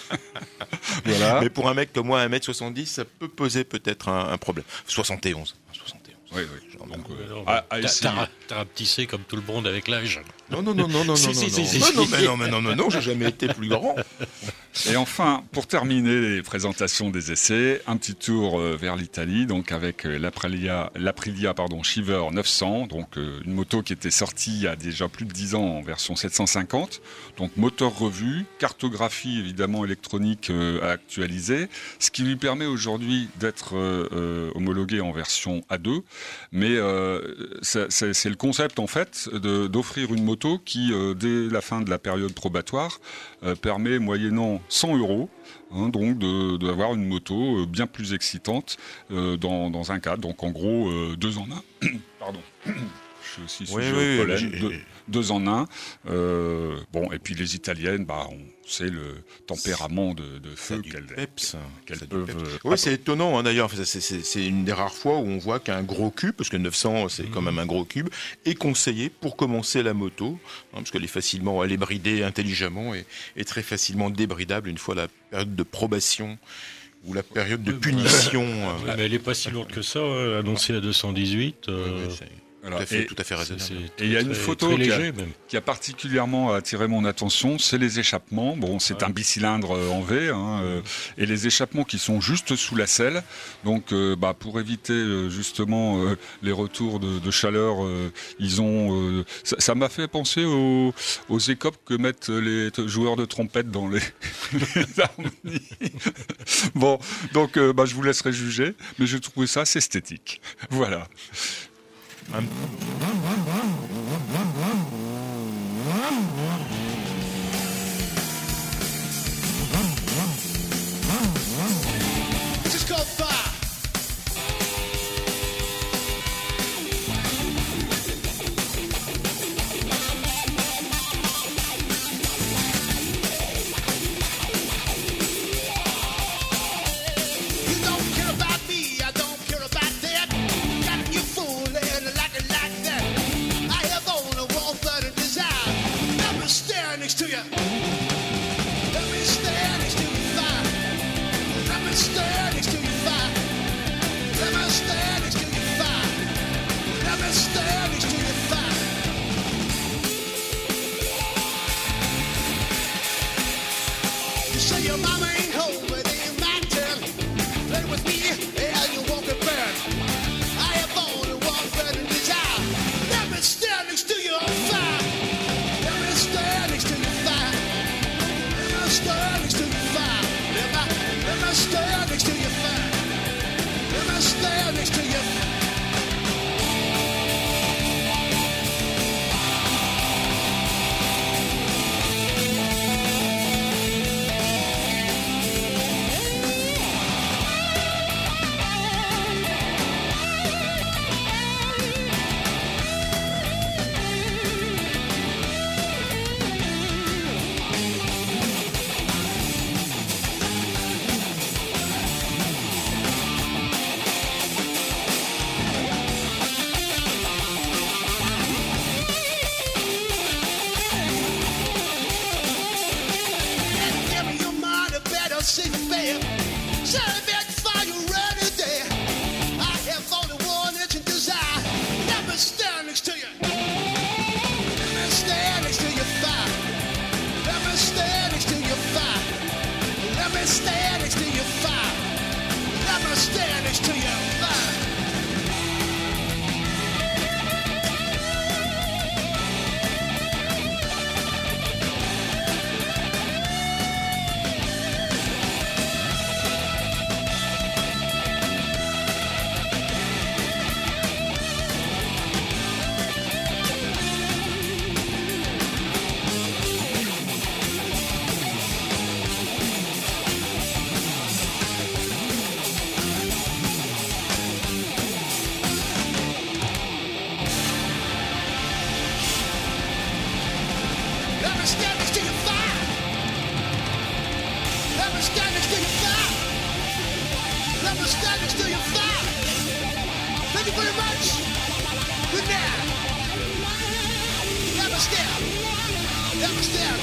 Voilà. Mais pour un mec comme moi, un mètre soixante-dix, ça peut poser peut-être un, un problème. soixante et onze. soixante et onze. Oui, oui. Genre, Donc, euh, euh, à, à t'as, t'as rapetissé comme tout le monde avec l'âge. Non, non, non, non, non, Si, non, si, non, si, non. si, non, si. non, mais non, mais non, non, non, j'ai jamais été plus grand. Et enfin, pour terminer les présentations des essais, un petit tour euh, vers l'Italie, donc avec euh, l'Aprilia, l'Aprilia pardon, Shiver neuf cents, donc euh, une moto qui était sortie il y a déjà plus de dix ans en version sept cent cinquante, donc moteur revu, cartographie évidemment électronique euh, actualisée, ce qui lui permet aujourd'hui d'être euh, euh, homologué en version A deux, mais euh, c'est, c'est, c'est le concept en fait de, d'offrir une moto qui, euh, dès la fin de la période probatoire, euh, permet moyennant cent euros, hein, donc de, d'avoir une moto bien plus excitante euh, dans, dans un cadre. Donc en gros, euh, deux en un. Pardon. Je suis aussi Oui, sujet oui, au pollen. oui, Deux, deux en un. Euh, bon, et puis les Italiennes, bah, on sait le tempérament de, de feu qu'elles, Peps. qu'elles Ça a du peuvent. peps. euh, Oui, c'est étonnant hein, d'ailleurs. Enfin, c'est, c'est, c'est une des rares fois où on voit qu'un gros cube, parce que neuf cents c'est quand même un gros cube, est conseillé pour commencer la moto, hein, parce qu'elle est facilement, elle est bridée intelligemment et, et très facilement débridable une fois la période de probation ou la période de punition. Oui, euh, mais elle n'est pas si lourde que ça, euh, annoncée à deux cent dix-huit. Euh, ouais, ouais, c'est Voilà. tout à fait, Et tout à fait c'est, raisonnable. c'est Et il y a une très- photo très qui a- léger même. qui a particulièrement attiré mon attention, c'est les échappements. Bon, c'est Ouais. un bicylindre euh, en V, hein, euh, et les échappements qui sont juste sous la selle. Donc, euh, bah, pour éviter euh, justement euh, les retours de, de chaleur, euh, ils ont. euh, ça, ça m'a fait penser aux, aux écopes que mettent les t- joueurs de trompette dans les, les harmonies. Bon, donc, euh, bah, je vous laisserai juger, mais j'ai trouvé ça assez esthétique. Voilà. This is called fire. You don't care about me, I don't care about that. Got you fooling like it like that. I have only one thought and desire. Let me stand next to you. Let me stand next to you, fire. Let me stand next to you, fire. Let me stand next to you, fire. Let me stand next to you, fire. You say your mama ain't home, but it ain't my turn. Play with me, and you won't get burned. I have only one burning desire. Let me stand next to you, fire. Let me stand next to you, fire. Let me stand next to you, fire. Let me, let me stand next to you, fire. Let me stand next to you. me stand next to your fire. Let me stand next to your fire. Let me stand next to your fire. Thank you very much. Good night. Let me stand. Let me stand.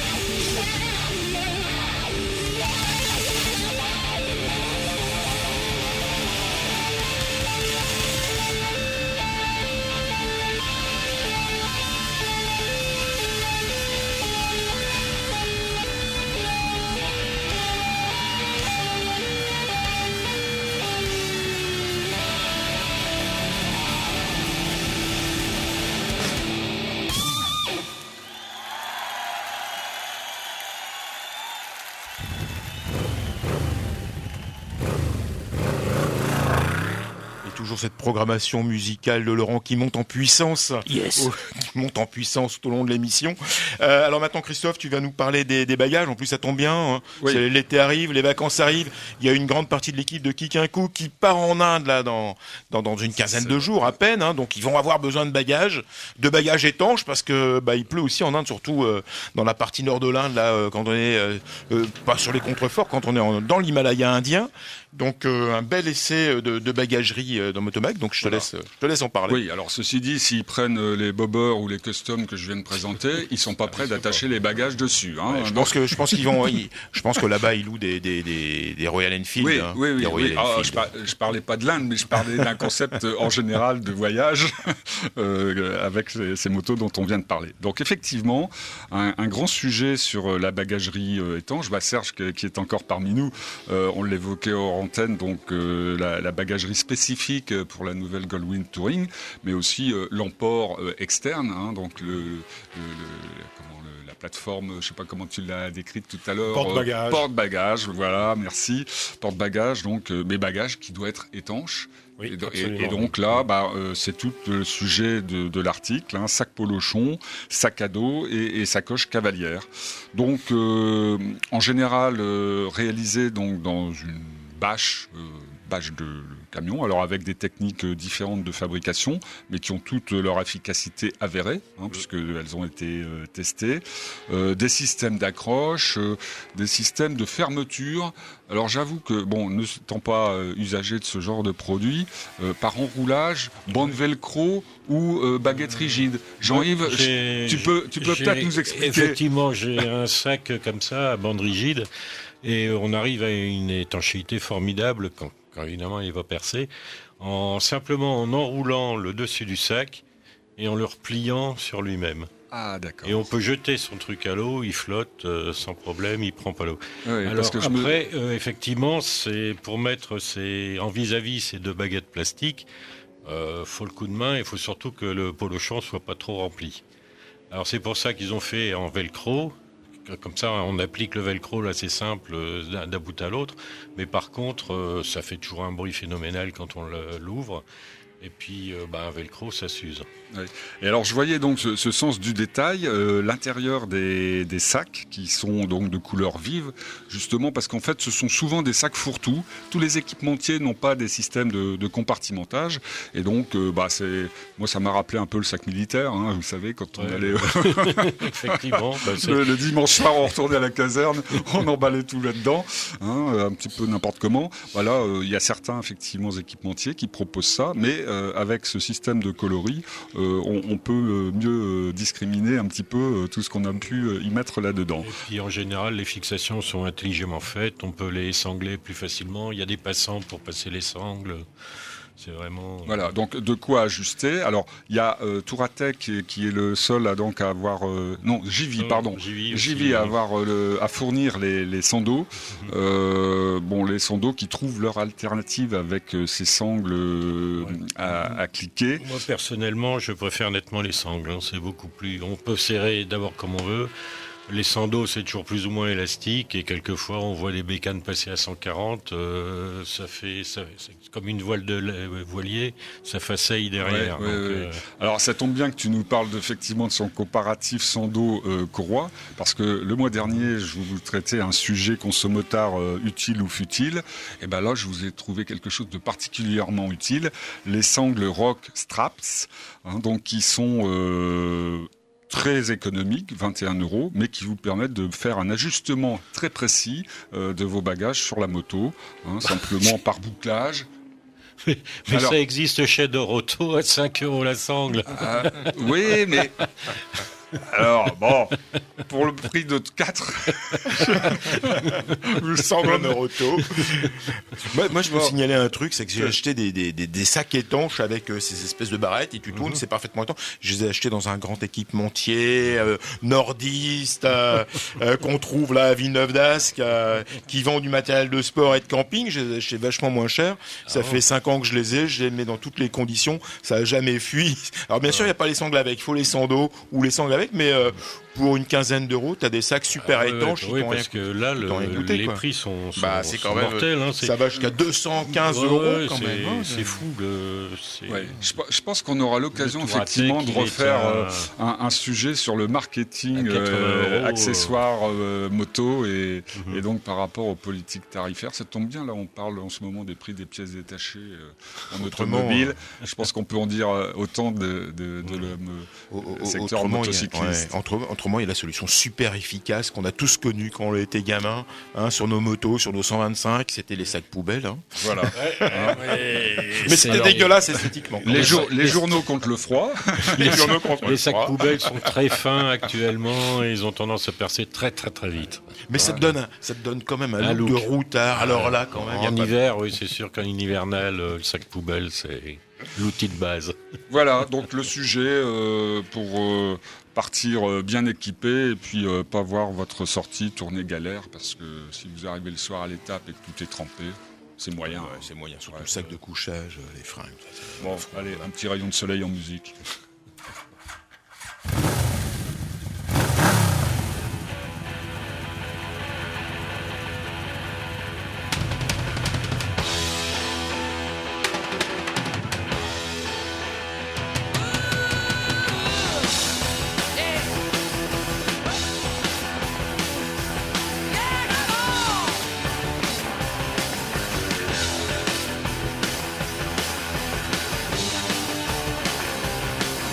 Toujours cette programmation musicale de Laurent qui monte en puissance, Yes. au, qui monte en puissance tout au long de l'émission. Euh, alors maintenant, Christophe, tu vas nous parler des, des bagages. En plus, ça tombe bien. Hein. Oui. C'est- L'été arrive, les vacances arrivent. Il y a une grande partie de l'équipe de Kick un Coup qui part en Inde là dans dans, dans une quinzaine de jours à peine. Hein. Donc ils vont avoir besoin de bagages, de bagages étanches parce que bah il pleut aussi en Inde, surtout euh, dans la partie nord de l'Inde là euh, quand on est euh, euh, pas sur les contreforts, quand on est en, dans l'Himalaya indien. Donc euh, un bel essai de, de bagagerie euh, dans Motomac. Donc je te Voilà. laisse, je te laisse en parler. Oui, alors ceci dit, s'ils prennent euh, les bobbers ou les customs que je viens de présenter, ils sont pas prêts d'attacher les bagages dessus. Hein. Ouais, je Donc- pense que je pense qu'ils vont, ils- je pense que là-bas ils louent des des des, des Royal Enfield. Oui, hein, oui, oui. des oui. Royal Ah, Enfield. je, par- je parlais pas de l'Inde, mais je parlais d'un concept euh, en général de voyage euh, avec ces, ces motos dont on vient de parler. Donc effectivement, un, un grand sujet sur euh, la bagagerie euh, étanche. Bah, Serge, que- qui est encore parmi nous, euh, on l'évoquait hors antenne, donc euh, la, la bagagerie spécifique pour la nouvelle Goldwing Touring, mais aussi euh, l'emport euh, externe, hein, donc le, le- le- comment, le- la plateforme, je sais pas comment tu l'as décrite tout à l'heure. Porte-bagages. Euh, porte-bagages, voilà, merci. Porte-bagages, donc euh, mes bagages qui doit être étanche. Oui, Et, do- et- absolument. et donc là, bah, euh, c'est tout le sujet de, de l'article, hein, sac polochon, sac à dos et, et sacoche cavalière. Donc, euh, en général, euh, réalisé donc dans une bâche, euh, bâche de camion, alors avec des techniques euh, différentes de fabrication, mais qui ont toutes leur efficacité avérée, hein, puisqu'elles ont été euh, testées. Euh, des systèmes d'accroche, euh, des systèmes de fermeture. Alors j'avoue que, bon, ne étant pas euh, usagé de ce genre de produit, euh, par enroulage, bande velcro ou euh, baguette rigide. Jean-Yves, J'ai- tu peux, tu peux j'ai- peut-être nous expliquer. Effectivement, j'ai un sac comme ça, à bande rigide, et on arrive à une étanchéité formidable quand, quand évidemment il va percer, en simplement en enroulant le dessus du sac et en le repliant sur lui-même. Ah, d'accord. Et on peut jeter son truc à l'eau, il flotte euh, sans problème, il prend pas l'eau. Oui, Alors parce que je me- après, euh, effectivement, c'est pour mettre ces, en vis-à-vis ces deux baguettes plastiques, euh, faut le coup de main, il faut surtout que le polochon soit pas trop rempli. Alors c'est pour ça qu'ils ont fait en velcro. Comme ça, on applique le velcro, là c'est simple, euh, d'un, d'un bout à l'autre. Mais par contre, euh, ça fait toujours un bruit phénoménal quand on le- l'ouvre. Et puis, euh, bah, un velcro, ça s'use. Et alors, je voyais donc ce, ce sens du détail, euh, l'intérieur des, des sacs qui sont donc de couleur vive, justement parce qu'en fait, ce sont souvent des sacs fourre-tout. Tous les équipementiers n'ont pas des systèmes de, de compartimentage, et donc, euh, bah, c'est, moi, ça m'a rappelé un peu le sac militaire. Hein, vous savez, quand on Ouais. allait Effectivement. bah, c'est- le, le dimanche soir, on retournait à la caserne, on emballait tout là-dedans, hein, un petit peu n'importe comment. Voilà, euh, il y a certains effectivement équipementiers qui proposent ça, mais euh, avec ce système de coloris. Euh, on, on peut euh, mieux euh, discriminer un petit peu euh, tout ce qu'on a pu euh, y mettre là-dedans. Et puis en général, les fixations sont intelligemment faites. On peut les sangler plus facilement. Il y a des passants pour passer les sangles. C'est vraiment. Voilà, donc de quoi ajuster. Alors, il y a euh, Touratech qui, qui est le seul à donc à avoir euh, non J V Euh, pardon J V aussi, J V à oui. avoir euh, le, à fournir les, les sandos. Mhm. Euh, bon, les sandos qui trouvent leur alternative avec euh, ces sangles euh, Ouais. à, à cliquer. Moi personnellement, je préfère nettement les sangles. hein. C'est beaucoup plus. On peut serrer d'abord comme on veut. Les sandos, c'est toujours plus ou moins élastique et quelquefois on voit les bécanes passer à cent quarante. Euh, ça fait, ça, c'est comme une voile de la- voilier, ça faceille derrière. Ouais, ouais, Donc, ouais. euh, Alors ça tombe bien que tu nous parles de, effectivement de son comparatif sando euh, courroie, parce que le mois dernier je vous traitais un sujet consommateur euh, utile ou futile, et ben là je vous ai trouvé quelque chose de particulièrement utile, les sangles Rock Straps, hein, donc qui sont euh, très économiques, vingt et un euros, mais qui vous permettent de faire un ajustement très précis euh, de vos bagages sur la moto, hein, simplement par bouclage. Mais, mais Alors- ça existe chez Doroto à cinq euros la sangle. Ah, oui, mais... Alors, bon, pour le prix de quatre, Le sangle Noroto. moi, moi, je peux Bon. signaler un truc, c'est que j'ai acheté des, des, des, des sacs étanches avec euh, ces espèces de barrettes et tu tournes, c'est parfaitement étanche. Je les ai achetés dans un grand équipementier euh, nordiste euh, euh, qu'on trouve là à Villeneuve d'Ascq, euh, qui vend du matériel de sport et de camping. Je les ai achetés vachement moins cher. Ça fait cinq ans que je les ai, je les mets dans toutes les conditions. Ça a jamais fui. Alors bien sûr, il n'y a pas les sangles avec, il faut les sandos ou les sangles avec, mais euh, pour une quinzaine d'euros, t'as des sacs super Ah ouais, étanches. ouais, qui oui, t'ont parce rien que là, le- t'ont rien coûté, les quoi. prix sont, sont, Bah, c'est sont quand même- mortels. Hein, c'est- Ça va jusqu'à deux cent quinze Ouais, euros ouais, quand c'est- même. hein. C'est fou. Le, c'est- ouais, je, pe- je pense qu'on aura l'occasion Le Touratec, effectivement de il est refaire à- euh, un, un sujet sur le marketing, À quatre-vingts euh, euros, accessoires euh, moto et, Mhm. et donc par rapport aux politiques tarifaires. Ça tombe bien, là on parle en ce moment des prix des pièces détachées euh, en Autrement, automobile. Je pense qu'on peut en dire euh, autant de, de, de le Au- au- secteur autrement, il y a- motocycliste. ouais, entre- autrement, il y a la solution super efficace qu'on a tous connue quand on était gamin, hein, sur nos motos, sur nos cent vingt-cinq, c'était les sacs poubelles. Hein. Voilà. Mais c'était alors- dégueulasse esthétiquement. Les, jour- les journaux contre le froid. Les journaux contre Les le sacs froid. poubelles sont très fins actuellement et ils ont tendance à percer très très très vite. Mais ça te donne, un- ça te donne quand même un, Un look, look. de routard. Alors là, quand même, il y a En pas- hiver, oui, c'est sûr qu'en hivernal, euh, le sac poubelle, c'est l'outil de base. Voilà, donc le sujet euh, pour euh, partir euh, bien équipé et puis euh, pas voir votre sortie tourner galère parce que si vous arrivez le soir à l'étape et que tout est trempé, c'est moyen. Ouais, c'est moyen, surtout Ouais. le sac de couchage, euh, les fringues. ça, c'est- Bon, allez, un petit rayon de soleil en musique. Yeah,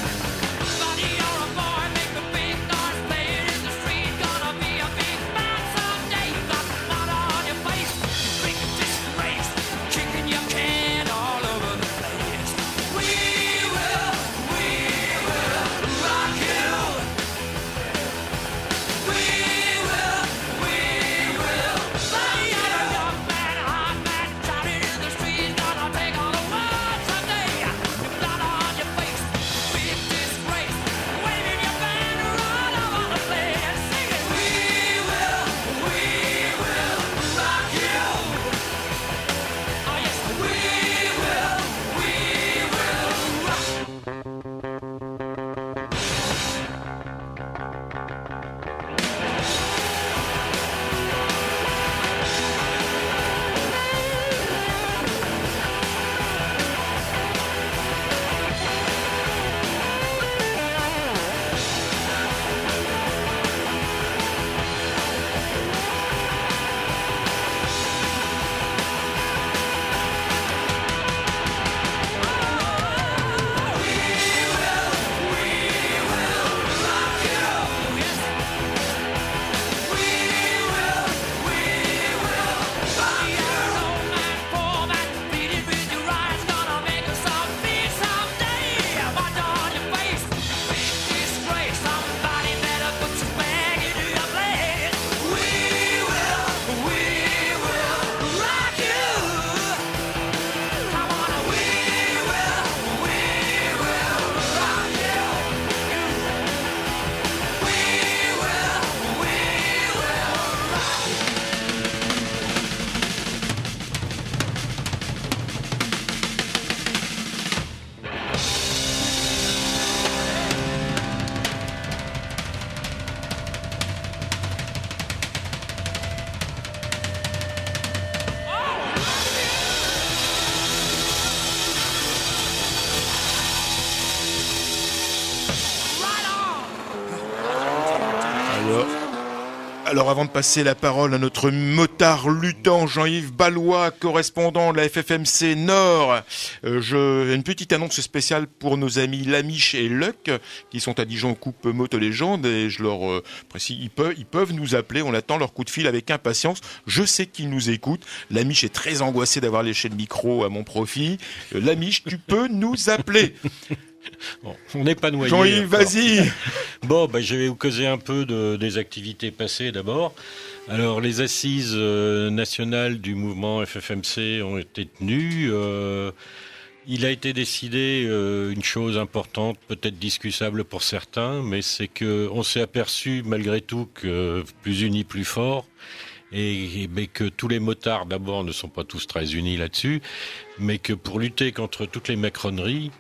Alors avant de passer la parole à notre motard luttant Jean-Yves Ballois, correspondant de la F F M C Nord, euh, je, une petite annonce spéciale pour nos amis Lamiche et Luc qui sont à Dijon Coupe Moto Légende, et je leur euh, précise, ils peuvent, ils peuvent nous appeler, on attend leur coup de fil avec impatience. Je sais qu'ils nous écoutent. Lamiche est très angoissé d'avoir léché le micro à mon profit. Euh, Lamiche, tu peux nous appeler. Bon, on n'est pas noyé. Jean-Yves, vas-y. Bon, bah, je vais vous causer un peu de, des activités passées d'abord. Alors, les assises euh, nationales du mouvement F F M C ont été tenues. Euh, il a été décidé euh, une chose importante, peut-être discutable pour certains, mais c'est que on s'est aperçu malgré tout que plus unis, plus forts. Et, et mais que tous les motards d'abord ne sont pas tous très unis là-dessus, mais que pour lutter contre toutes les macroneries,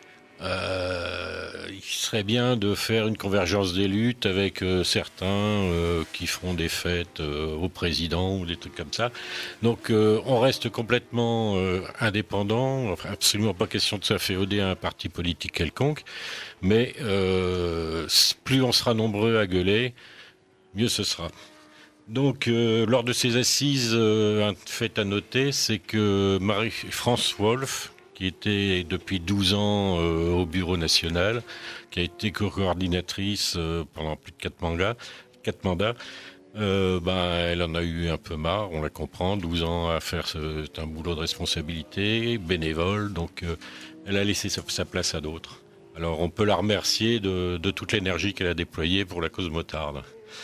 Euh, il serait bien de faire une convergence des luttes avec euh, certains euh, qui feront des fêtes euh, au président ou des trucs comme ça. Donc euh, on reste complètement euh, indépendant, enfin, absolument pas question de s'afféoder à un parti politique quelconque, mais euh, plus on sera nombreux à gueuler, mieux ce sera. Donc, euh, lors de ces assises, euh, un fait à noter, c'est que Marie-France Wolf, qui était depuis douze ans euh, au Bureau national, qui a été co-coordinatrice euh, pendant plus de quatre mandats, quatre mandats euh, ben, elle en a eu un peu marre, on la comprend, douze ans à faire ce, un boulot de responsabilité, bénévole, donc euh, elle a laissé sa, sa place à d'autres. Alors on peut la remercier de, de toute l'énergie qu'elle a déployée pour la cause motarde.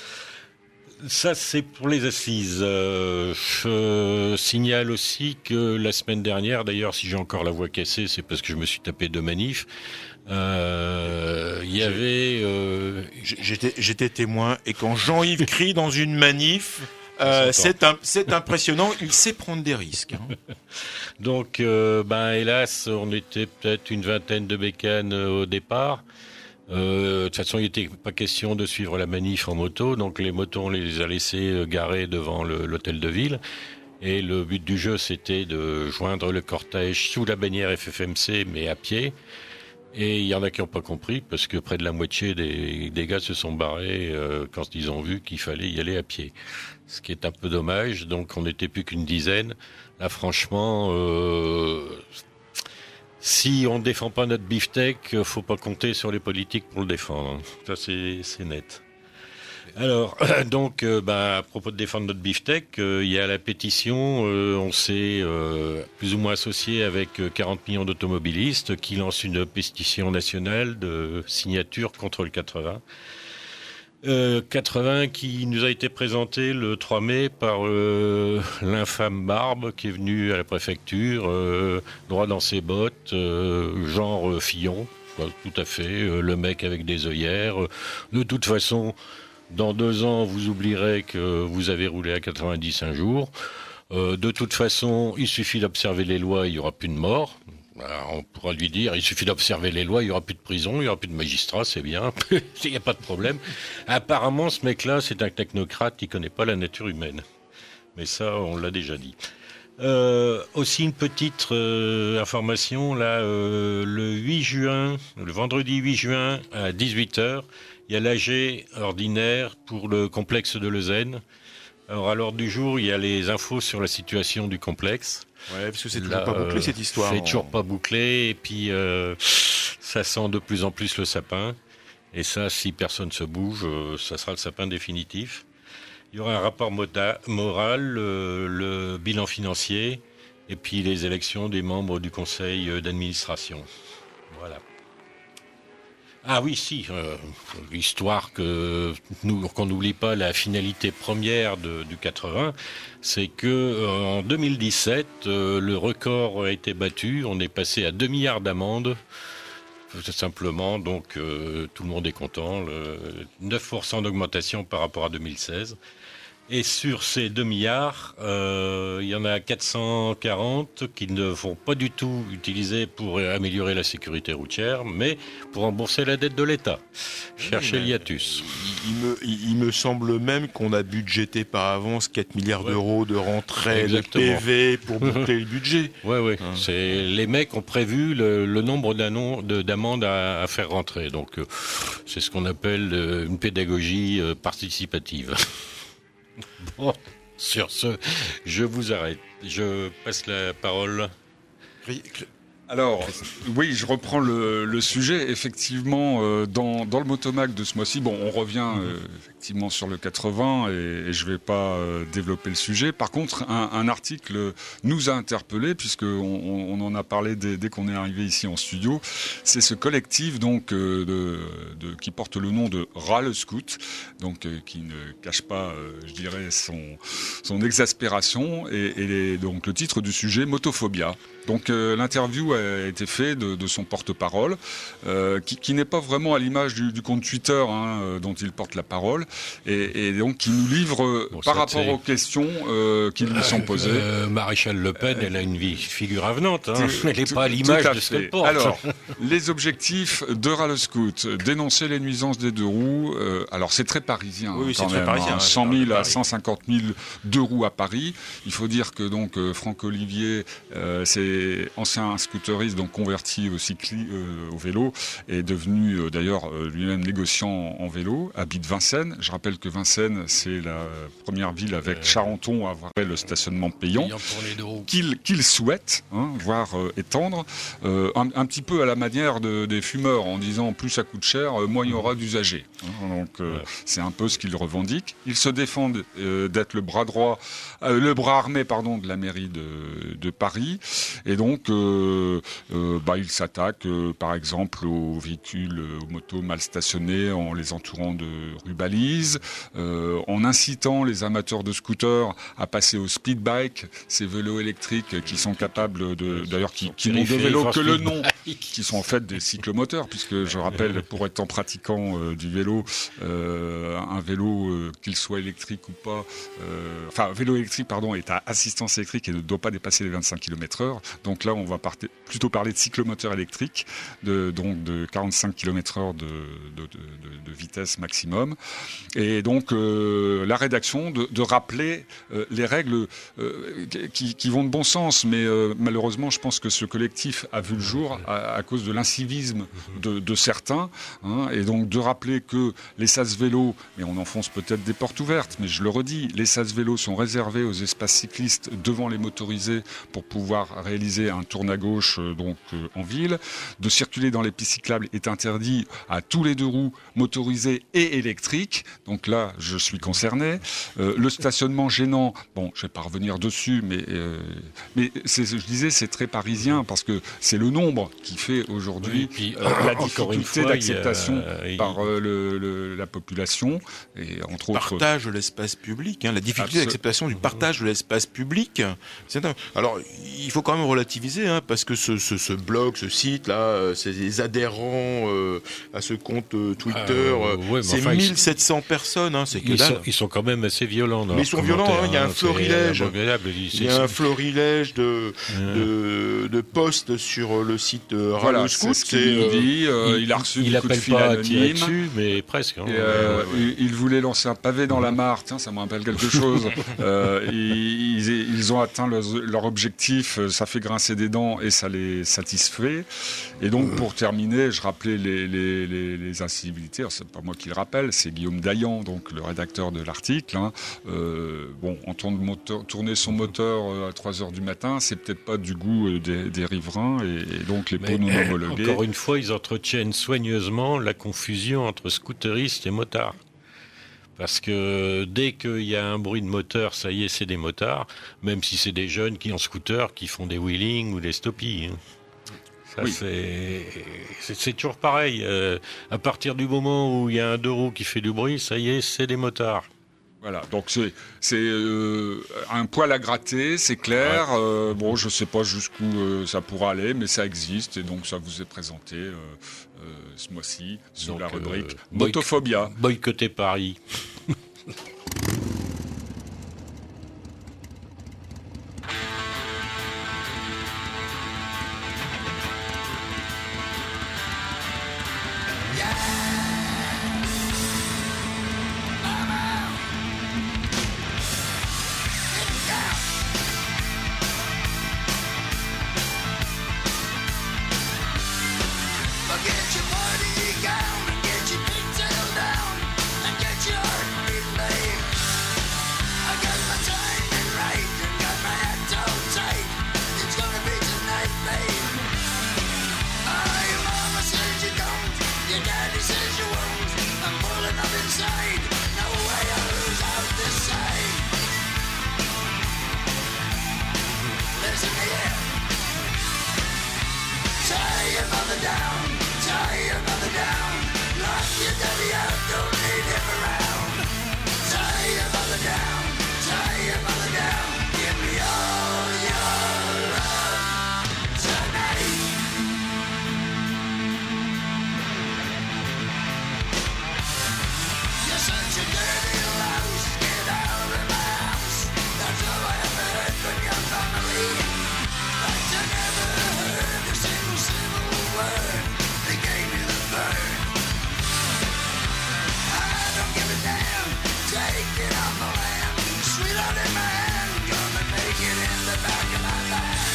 Ça, c'est pour les assises. Euh, je signale aussi que la semaine dernière, d'ailleurs, si j'ai encore la voix cassée, c'est parce que je me suis tapé deux manifs. Euh, il y avait... Euh... J'étais, j'étais témoin, et quand Jean-Yves crie dans une manif, euh, c'est, un, c'est impressionnant, il sait prendre des risques. Hein. Donc, euh, ben, hélas, on était peut-être une vingtaine de bécanes au départ. Euh, de toute façon, il n'était pas question de suivre la manif en moto, donc les motos, on les a laissés garer devant le, l'hôtel de ville. Et le but du jeu, c'était de joindre le cortège sous la bannière F F M C, mais à pied. Et il y en a qui n'ont pas compris, parce que près de la moitié des, des gars se sont barrés euh, quand ils ont vu qu'il fallait y aller à pied. Ce qui est un peu dommage, donc on n'était plus qu'une dizaine. Là, franchement... Euh, Si on ne défend pas notre beefsteak, faut pas compter sur les politiques pour le défendre. Ça, c'est, c'est net. Alors, donc, euh, bah, à propos de défendre notre beefsteak, euh, il y a la pétition. Euh, on s'est euh, plus ou moins associé avec quarante millions d'automobilistes qui lancent une pétition nationale de signature contre le quatre-vingts. Euh, quatre-vingts qui nous a été présenté le trois mai par euh, l'infâme Barbe qui est venu à la préfecture, euh, droit dans ses bottes, euh, genre euh, Fillon, quoi, tout à fait, euh, le mec avec des œillères. Euh, de toute façon, dans deux ans, vous oublierez que vous avez roulé à quatre-vingt-dix un jour. Euh, de toute façon, il suffit d'observer les lois, il n'y aura plus de morts. Alors, on pourra lui dire, il suffit d'observer les lois, il n'y aura plus de prison, il n'y aura plus de magistrats, c'est bien, il n'y a pas de problème. Apparemment, ce mec-là, c'est un technocrate qui ne connaît pas la nature humaine. Mais ça, on l'a déjà dit. Euh, aussi une petite euh, information, là, euh, le huit juin, le vendredi huit juin à dix-huit heures, il y a l'A G ordinaire pour le complexe de Leuzen. Alors, à l'ordre du jour, il y a les infos sur la situation du complexe. Ouais, parce que c'est toujours Là, pas bouclé, cette histoire. C'est toujours pas bouclé, et puis euh, ça sent de plus en plus le sapin. Et ça, si personne se bouge, euh, ça sera le sapin définitif. Il y aura un rapport moda- moral, euh, le bilan financier, et puis les élections des membres du conseil d'administration. Voilà. Ah oui, si, euh, histoire que nous qu'on n'oublie pas la finalité première de, du quatre-vingts, c'est que euh, en deux mille dix-sept, euh, le record a été battu, on est passé à deux milliards d'amendes, tout simplement, donc euh, tout le monde est content, le neuf pour cent d'augmentation par rapport à deux mille seize. Et sur ces deux milliards, euh, il y en a quatre cent quarante qui ne vont pas du tout utiliser pour améliorer la sécurité routière, mais pour rembourser la dette de l'État. Cherchez oui, l'hiatus. Il, il, me, il me semble même qu'on a budgété par avance quatre milliards ouais. d'euros de rentrée Exactement. de P V pour boucler le budget. Oui, oui. Hein. C'est, les mecs ont prévu le, le nombre de, d'amendes à, à faire rentrer. Donc, euh, c'est ce qu'on appelle euh, une pédagogie euh, participative. Bon, sur ce, je vous arrête. Je passe la parole. Alors, oui, je reprends le, le sujet. Effectivement, euh, dans, dans le Motomag de ce mois-ci, bon, on revient euh, effectivement sur le quatre-vingts et, et je ne vais pas euh, développer le sujet. Par contre, un, un article nous a interpellés puisqu'on on, on en a parlé dès, dès qu'on est arrivé ici en studio. C'est ce collectif donc euh, de, de, qui porte le nom de Ras le Scout, donc euh, qui ne cache pas, euh, je dirais, son, son exaspération et, et les, donc le titre du sujet, Motophobia. Donc euh, l'interview a été faite de, de son porte-parole, euh, qui, qui n'est pas vraiment à l'image du, du compte Twitter hein, dont il porte la parole, et, et donc qui nous livre bon, par ça, rapport aux questions euh, qui lui sont posées. Euh, Maréchal Le Pen, elle a une vie, figure avenante, hein. Elle n'est pas à l'image à de ce qu'elle porte. Alors, les objectifs de Ras le Scout, dénoncer les nuisances des deux roues, euh, alors c'est très parisien, oui, quand c'est même, très parisien, hein, cent mille à cent cinquante mille deux roues à Paris. Il faut dire que donc euh, Franck Olivier, euh, c'est ancien scooteriste, donc converti au, cycli, euh, au vélo, est devenu euh, d'ailleurs euh, lui-même négociant en, en vélo, habite Vincennes. Je rappelle que Vincennes, c'est la première ville avec euh, Charenton à avoir le stationnement payant, qu'il qu'il souhaite hein, voir euh, étendre, euh, un, un petit peu à la manière de, des fumeurs, en disant plus ça coûte cher, euh, moins il y aura d'usagers. Hein, donc euh, ouais. C'est un peu ce qu'ils revendiquent. Ils se défendent euh, d'être le bras droit, euh, le bras armé pardon, de la mairie de, de Paris. Et donc, euh, euh, bah, il s'attaque, euh, par exemple, aux véhicules, aux motos mal stationnés en les entourant de rubalises, euh, en incitant les amateurs de scooters à passer au speed bike, ces vélos électriques qui sont capables de, d'ailleurs, qui, qui n'ont de vélo que le nom, qui sont en fait des cyclomoteurs, puisque je rappelle, pour être un pratiquant euh, du vélo, euh, un vélo, euh, qu'il soit électrique ou pas, euh, enfin, vélo électrique, pardon, est à assistance électrique et ne doit pas dépasser les vingt-cinq kilomètres heure. Donc là, on va partir, plutôt parler de cyclomoteur électrique, de, donc de quarante-cinq kilomètres heure de, de, de, de vitesse maximum. Et donc, euh, la rédaction de, de rappeler euh, les règles euh, qui, qui vont de bon sens. Mais euh, malheureusement, je pense que ce collectif a vu le jour à, à cause de l'incivisme de, de certains. Hein, et donc, de rappeler que les sas vélos, et on enfonce peut-être des portes ouvertes, mais je le redis, les sas vélos sont réservés aux espaces cyclistes devant les motorisés pour pouvoir réaliser un tourne à gauche euh, donc euh, en ville. De circuler dans les pistes cyclables est interdit à tous les deux roues motorisés et électriques. Donc là, je suis concerné. Euh, le stationnement gênant, bon, je vais pas revenir dessus, mais euh, mais c'est, je disais, c'est très parisien parce que c'est le nombre qui fait aujourd'hui oui, puis, euh, la difficulté fois, d'acceptation a, il... par euh, le, le, la population et entre autres partage de l'espace public. Hein, la difficulté Absol... d'acceptation du partage de l'espace public. C'est un... Alors, il faut quand même relativiser, hein, parce que ce, ce, ce blog, ce site là, euh, c'est des adhérents euh, à ce compte euh, Twitter, euh, ouais, c'est enfin, mille sept cents ils... personnes, hein, c'est que ils dalle. Sont, ils sont quand même assez violents. Mais ils sont violents, hein, il y a un florilège, il y a un florilège de, de, de posts sur le site euh, Ras le Scout. C'est ce qu'il euh, dit, euh, il, il a reçu il des coups de fil pas anonymes, dessus, mais presque. Hein, et, euh, ouais, ouais. Il, il voulait lancer un pavé dans la mare, tiens, ça me rappelle quelque chose. euh, ils, ils ont atteint leur, leur objectif, ça fait grincer des dents et ça les satisfait. Et donc, pour terminer, je rappelais les, les, les, les incivilités. Alors, c'est pas moi qui le rappelle, c'est Guillaume Dayan, donc le rédacteur de l'article. Hein. Euh, bon, entendre moteur, tourner son moteur à trois heures du matin, c'est peut-être pas du goût des, des riverains et, et donc les pots non homologués. Encore une fois, ils entretiennent soigneusement la confusion entre scooteristes et motards. Parce que dès qu'il y a un bruit de moteur, ça y est, c'est des motards, même si c'est des jeunes qui en scooter, qui font des wheelings ou des stoppies. Ça, oui. c'est, c'est, c'est toujours pareil. Euh, à partir du moment où il y a un deux roues qui fait du bruit, ça y est, c'est des motards. Voilà, donc c'est, c'est euh, un poil à gratter, c'est clair. Ouais. Euh, bon, je ne sais pas jusqu'où euh, ça pourra aller, mais ça existe et donc ça vous est présenté euh, euh, ce mois-ci sur donc, la rubrique euh, Motophobia. Boycotter Paris. Get your party gown and get your pigtail down and get your insane. No way to lose out this same. Listen here. Tie your mother down, tie your mother down. Lock your daddy out, don't need him around. Tie your mother down, tie your mother down. Give me all your love tonight. You're such a dirty louse, get out of my house. That's all I ever heard from your family. But I never heard a single civil word. They gave me the bird. I don't give a damn. Take it off my land. Sweetheart in my hand. Gonna make it in the back of my land.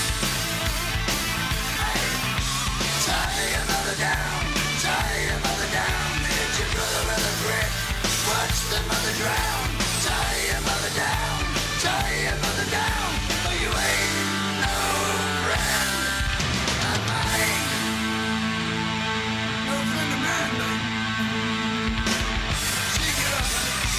Hey, tie your mother down. Tie your mother down. Hit your brother with a brick. Watch the mother drown. Tie your mother down. Tie your mother down. But you ain't no friend of mine. No friend of mine, no. Shake it up.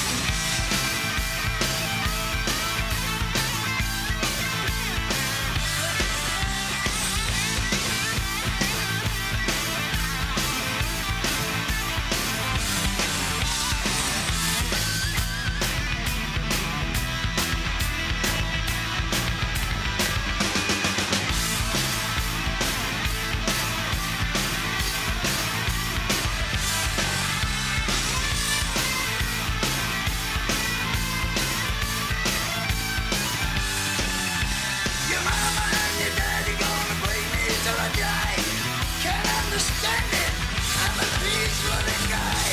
Your mama and your daddy gonna blame me till I die. Can't understand it. I'm a peace-loving guy.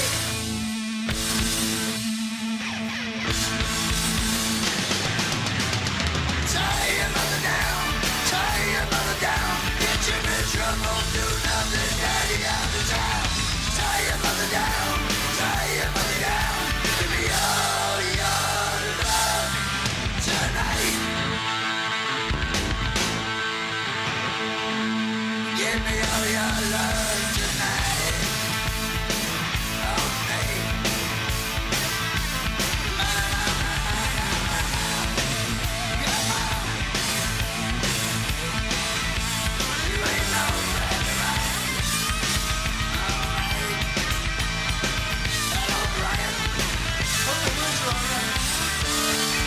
Tie your mother down. Tie your mother down. Get your miserable do nothing daddy out of town. Tie your mother down. Tie your mother down. Give me all your love tonight. Give me all your love tonight. Oh, babe. You ain't no friend of mine. All right. Hello, Brian. Hope the blues are all right.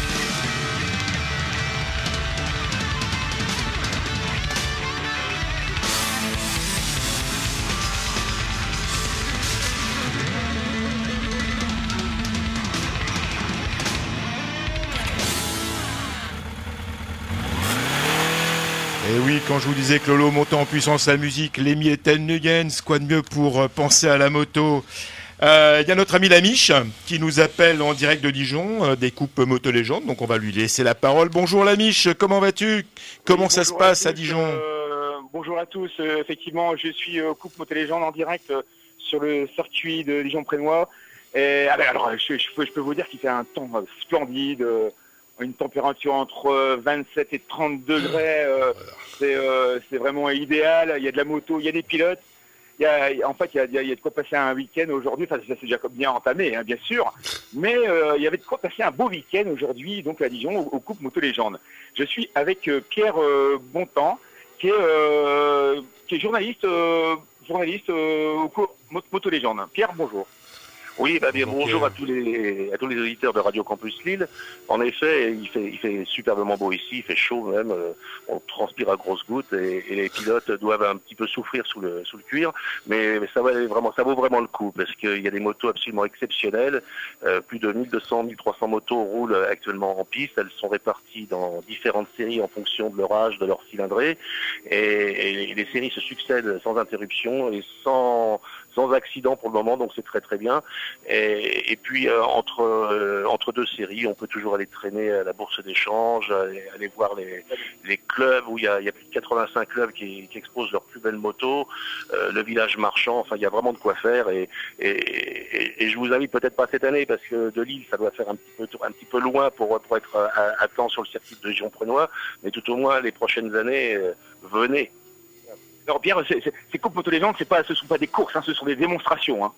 Et oui, quand je vous disais que Lolo montait en puissance la musique, les Mieten Nugens, quoi de mieux pour euh, penser à la moto. Euh, Il y a notre ami Lamiche qui nous appelle en direct de Dijon, euh, des coupes Moto Légende, donc on va lui laisser la parole. Bonjour Lamiche, comment vas-tu? Comment Oui, ça se bonjour passe à, tous, Dijon? euh, Bonjour à tous, euh, effectivement, je suis euh, Coupe Moto Légende en direct euh, sur le circuit de Dijon-Prénois. Et ah ben, alors, je, je, peux, je peux vous dire qu'il fait un temps euh, splendide, euh, une température entre euh, vingt-sept et trente degrés, euh, c'est euh, c'est vraiment idéal. Il y a de la moto, il y a des pilotes. Il y a, en fait, il y a, il y a de quoi passer un week-end aujourd'hui. Enfin, ça s'est déjà bien entamé, hein, bien sûr. Mais euh, il y avait de quoi passer un beau week-end aujourd'hui, donc à Dijon, au, au Coupe Moto Légende. Je suis avec euh, Pierre euh, Bontemps, qui est, euh, qui est journaliste, euh, journaliste euh, au Coupe Moto Légende. Pierre, bonjour. Oui, bah bien, Donc, bonjour euh, à tous les à tous les auditeurs de Radio Campus Lille. En effet, il fait il fait superbement beau ici, il fait chaud même, euh, on transpire à grosses gouttes et, et les pilotes doivent un petit peu souffrir sous le sous le cuir, mais, mais ça va vraiment ça vaut vraiment le coup parce qu'il y a des motos absolument exceptionnelles. Euh, plus de mille deux cents, mille trois cents motos roulent actuellement en piste. Elles sont réparties dans différentes séries en fonction de leur âge, de leur cylindrée, et, et les séries se succèdent sans interruption et sans sans accident pour le moment, donc c'est très très bien. Et, et puis euh, entre euh, entre deux séries, on peut toujours aller traîner à la bourse d'échange, aller, aller voir les les clubs où il y a, il y a plus de quatre-vingt-cinq clubs qui, qui exposent leurs plus belles motos, euh, le village marchand. Enfin, il y a vraiment de quoi faire. Et et, et, et je vous invite peut-être pas cette année parce que de Lille, ça doit faire un petit peu un petit peu loin pour pour être à, à temps sur le circuit de Dijon-Prénois, mais tout au moins les prochaines années, euh, venez. Alors Pierre, ces Coupes Moto Légende, c'est pas, ce sont pas des courses, hein, ce sont des démonstrations. Hein.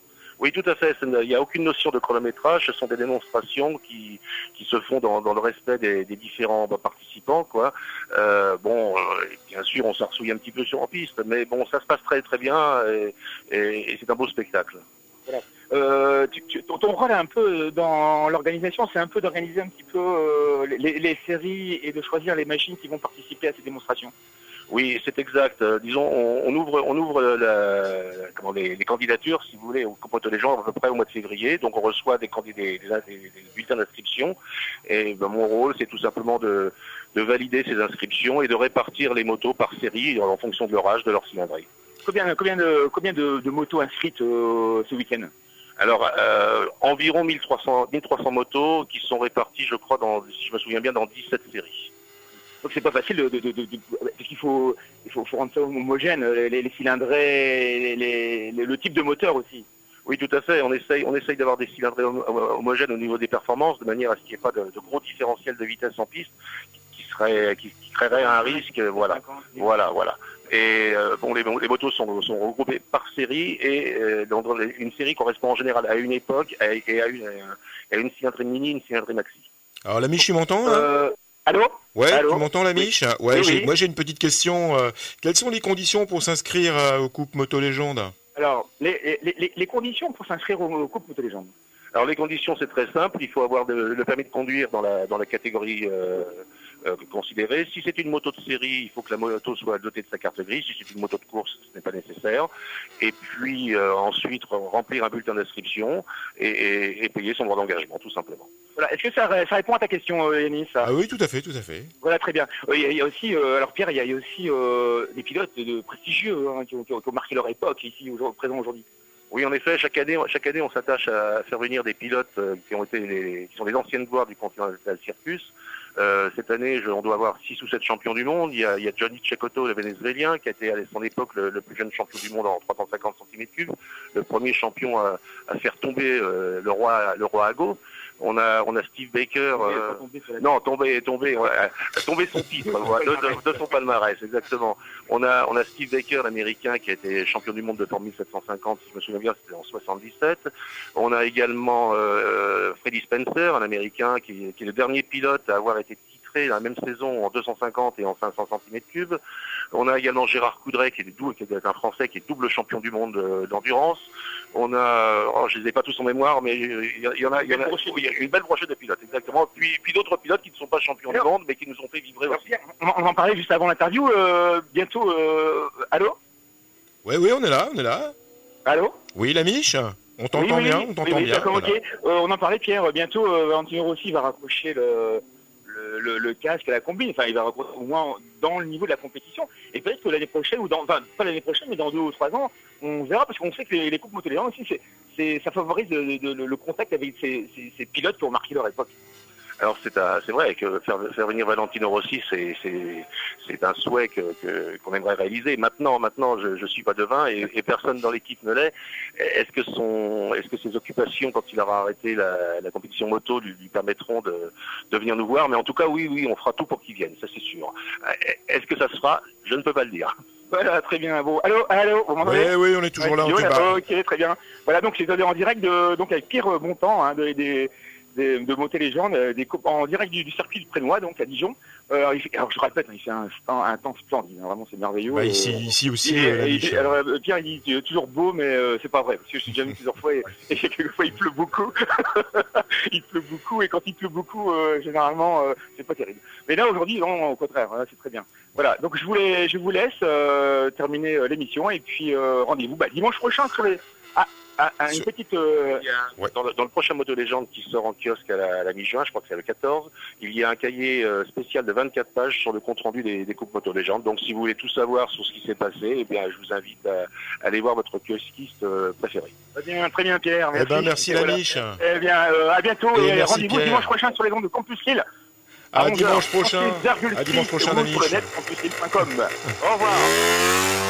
Oui, tout à fait. Il n'y a aucune notion de chronométrage. Ce sont des démonstrations qui, qui se font dans, dans le respect des, des différents participants, quoi. Euh, bon, euh, bien sûr, on s'arsouille un petit peu sur en piste, mais bon, ça se passe très très bien et, et, et c'est un beau spectacle. Voilà. Euh, tu, tu, ton rôle un peu dans l'organisation, c'est un peu d'organiser un petit peu euh, les, les séries et de choisir les machines qui vont participer à ces démonstrations. Oui, c'est exact. Euh, disons, on, on ouvre, on ouvre la, comment, les, les candidatures, si vous voulez, au Coupe Moto-Légende à peu près au mois de février. Donc, on reçoit des, candidats, des, des, des bulletins d'inscription. Et ben, mon rôle, c'est tout simplement de, de valider ces inscriptions et de répartir les motos par série en fonction de leur âge, de leur cylindrée. Combien, combien de, combien de, de motos inscrites euh, ce week-end? Alors, euh, environ mille trois cents, mille trois cents motos qui sont réparties, je crois, dans, si je me souviens bien, dans dix-sept séries. Donc c'est pas facile de, de, de, de, de parce qu'il faut, il faut, faut rendre ça homogène, les, les cylindrées, les, les, le type de moteur aussi. Oui, tout à fait. On essaye, on essaye d'avoir des cylindrées homogènes au niveau des performances, de manière à ce qu'il n'y ait pas de, de gros différentiels de vitesse en piste, qui serait, qui, qui créerait un risque. Voilà, voilà, voilà. Et euh, bon, les, les motos sont, sont regroupées par série et euh, dans une série correspond en général à une époque et à une, à une cylindrée mini, une cylindrée maxi. Alors la Miche, tu m'entends euh, Allô? Ouais, Allô, tu m'entends la Miche? Ouais, oui, j'ai, oui. moi j'ai une petite question. Euh, quelles sont les conditions pour s'inscrire euh, aux Coupes Moto-Légende? Alors, les, les, les conditions pour s'inscrire aux, aux Coupes Moto-Légende. Alors les conditions, c'est très simple. Il faut avoir de, le permis de conduire dans la, dans la catégorie euh, euh, considérée. Si c'est une moto de série, il faut que la moto soit dotée de sa carte grise. Si c'est une moto de course, ce n'est pas nécessaire. Et puis euh, ensuite, remplir un bulletin d'inscription et, et, et payer son droit d'engagement, tout simplement. Voilà. Est-ce que ça, ça répond à ta question, euh, Yanis? Ah oui, tout à fait, tout à fait. Voilà, très bien. Il y a, il y a aussi, euh, alors Pierre, il y a, il y a aussi euh, des pilotes de, de prestigieux hein, qui, ont, qui ont marqué leur époque ici, aujourd'hui, présent aujourd'hui. Oui, en effet, chaque année, chaque année, on s'attache à faire venir des pilotes euh, qui ont été, les, qui sont les anciennes gloires du Continental Circus. Euh, cette année, je, on doit avoir six ou sept champions du monde. Il y a, il y a Johnny Cecotto, le Vénézuélien, qui a été à son époque le, le plus jeune champion du monde en trois cent cinquante centimètres cubes, le premier champion à, à faire tomber euh, le roi, le roi Ago. On a, on a Steve Baker. Euh, non, tomber, tomber, ouais, tomber son titre, voilà, de, de, de son palmarès, exactement. On a, on a Steve Baker, l'américain, qui a été champion du monde de Formule sept cent cinquante, si je me souviens bien, c'était en soixante-dix-sept. On a également euh, Freddie Spencer, un américain qui, qui est le dernier pilote à avoir été titré dans la même saison en deux cent cinquante et en cinq cents centimètres cubes. On a également Gérard Coudray, qui est, double, qui est un Français, qui est double champion du monde euh, d'endurance. On a, oh, je les ai pas tous en mémoire, mais il y, y en a, il y en a, il y a une belle brochette de pilotes, exactement. Puis, puis d'autres pilotes qui ne sont pas champions du monde, mais qui nous ont fait vibrer aussi. On va en parler juste avant l'interview. Euh, bientôt, euh, allô? Oui, oui, on est là, on est là. Allô? Oui, la Miche, on t'entend oui, oui, bien, oui, on t'entend oui, oui, bien. Voilà. Okay. Euh, on en parlait, Pierre. Bientôt, euh, Valentino Rossi va raccrocher le. Le, le, le casque à la combine, enfin il va raccrocher au moins dans le niveau de la compétition, et peut-être que l'année prochaine, ou dans, enfin pas l'année prochaine, mais dans deux ou trois ans, on verra, parce qu'on sait que les, les coupes Moto-Légende aussi, c'est, c'est, ça favorise le, le, le contact avec ces, ces, ces pilotes qui ont marqué leur époque. Alors c'est, un, c'est vrai que faire, faire venir Valentino Rossi, c'est, c'est, c'est un souhait que, que, qu'on aimerait réaliser. Maintenant, maintenant, je ne suis pas devin et, et personne dans l'équipe ne l'est. Est-ce que, son, est-ce que ses occupations, quand il aura arrêté la, la compétition moto, lui, lui permettront de, de venir nous voir? Mais en tout cas, oui, oui, on fera tout pour qu'il vienne, ça c'est sûr. Est-ce que ça se fera? Je ne peux pas le dire. Voilà, très bien. Bon, allô, allô, vous m'entendez? Oui, oui, on est toujours ouais, là, on voilà, ok, très bien. Voilà, donc c'est en direct de, donc avec Pierre Bontemps, hein, de, des de, de Moto-Légende, des en direct du, du circuit du Prénois, donc à Dijon. Euh, il fait, alors je répète, il fait un, un, un temps splendide, hein, vraiment c'est merveilleux. Bah, ici, euh, ici aussi. Et, euh, et, et, alors Pierre il dit toujours beau, mais euh, c'est pas vrai, parce que je suis déjà venu plusieurs fois et, et quelquefois il pleut beaucoup. Il pleut beaucoup et quand il pleut beaucoup, euh, généralement euh, c'est pas terrible. Mais là aujourd'hui, non, au contraire, hein, c'est très bien. Voilà, donc je voulais, je vous laisse euh, terminer euh, l'émission et puis euh, rendez-vous bah, dimanche prochain sur les. Ah, Ah, ah, une petite, euh... ouais. dans, le, dans le prochain Moto-Légende qui sort en kiosque à la, à la mi-juin, je crois que c'est le quatorze, il y a un cahier euh, spécial de vingt-quatre pages sur le compte-rendu des, des coupes Moto-Légende. Donc si vous voulez tout savoir sur ce qui s'est passé, eh bien, je vous invite à, à aller voir votre kiosquiste euh, préféré. Très bien, très bien Pierre, merci. Eh ben, merci la voilà. Miche. Eh bien, euh, à bientôt et, et rendez-vous Pierre. Dimanche prochain sur les ondes de Campus Lille. À, à dimanche prochain. À dimanche prochain la Miche. Sur le net, campus lille point com. Au revoir.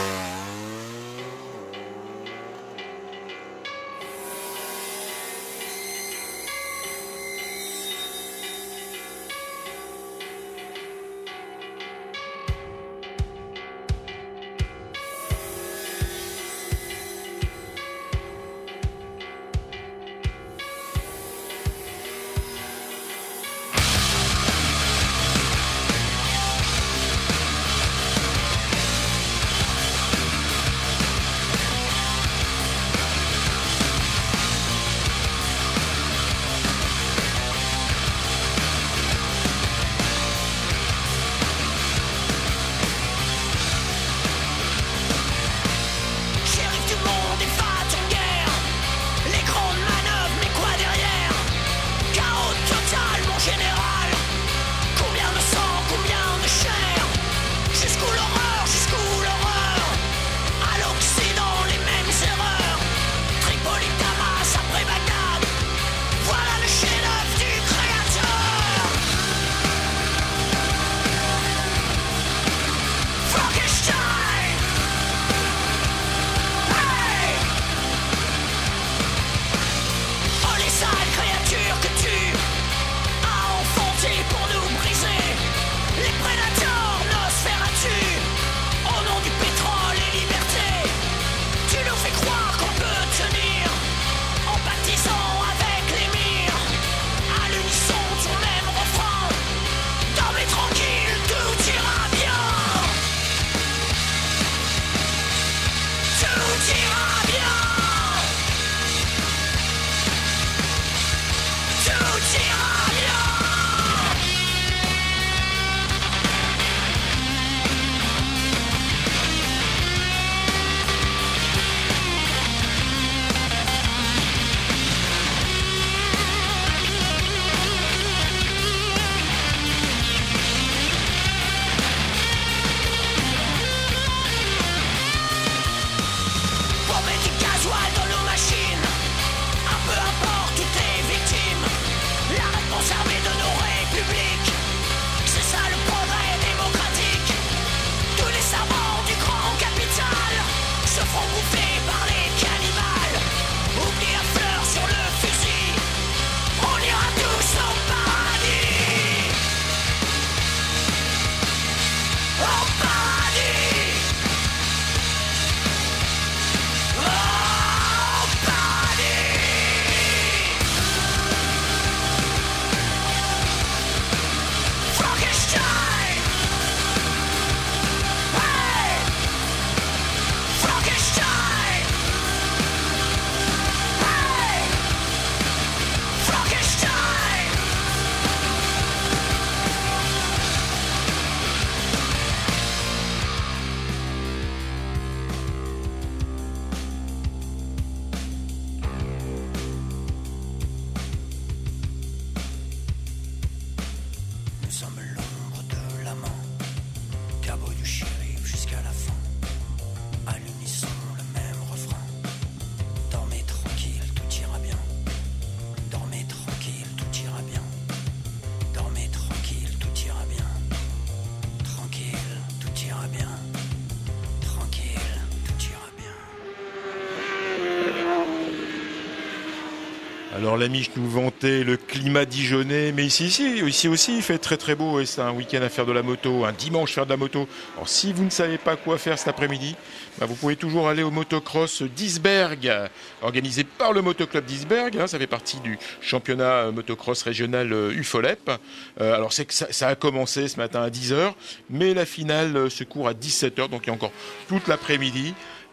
Alors la Mich nous vantait le climat dijonnais, mais ici, ici, ici aussi il fait très très beau et c'est un week-end à faire de la moto, un dimanche faire de la moto. Alors si vous ne savez pas quoi faire cet après-midi, bah, vous pouvez toujours aller au motocross d'Isberg, organisé par le motoclub d'Isberg, hein, ça fait partie du championnat motocross régional U F O L E P. Euh, alors c'est que ça, ça a commencé ce matin à dix heures, mais la finale se court à dix-sept heures, donc il y a encore toute l'après-midi.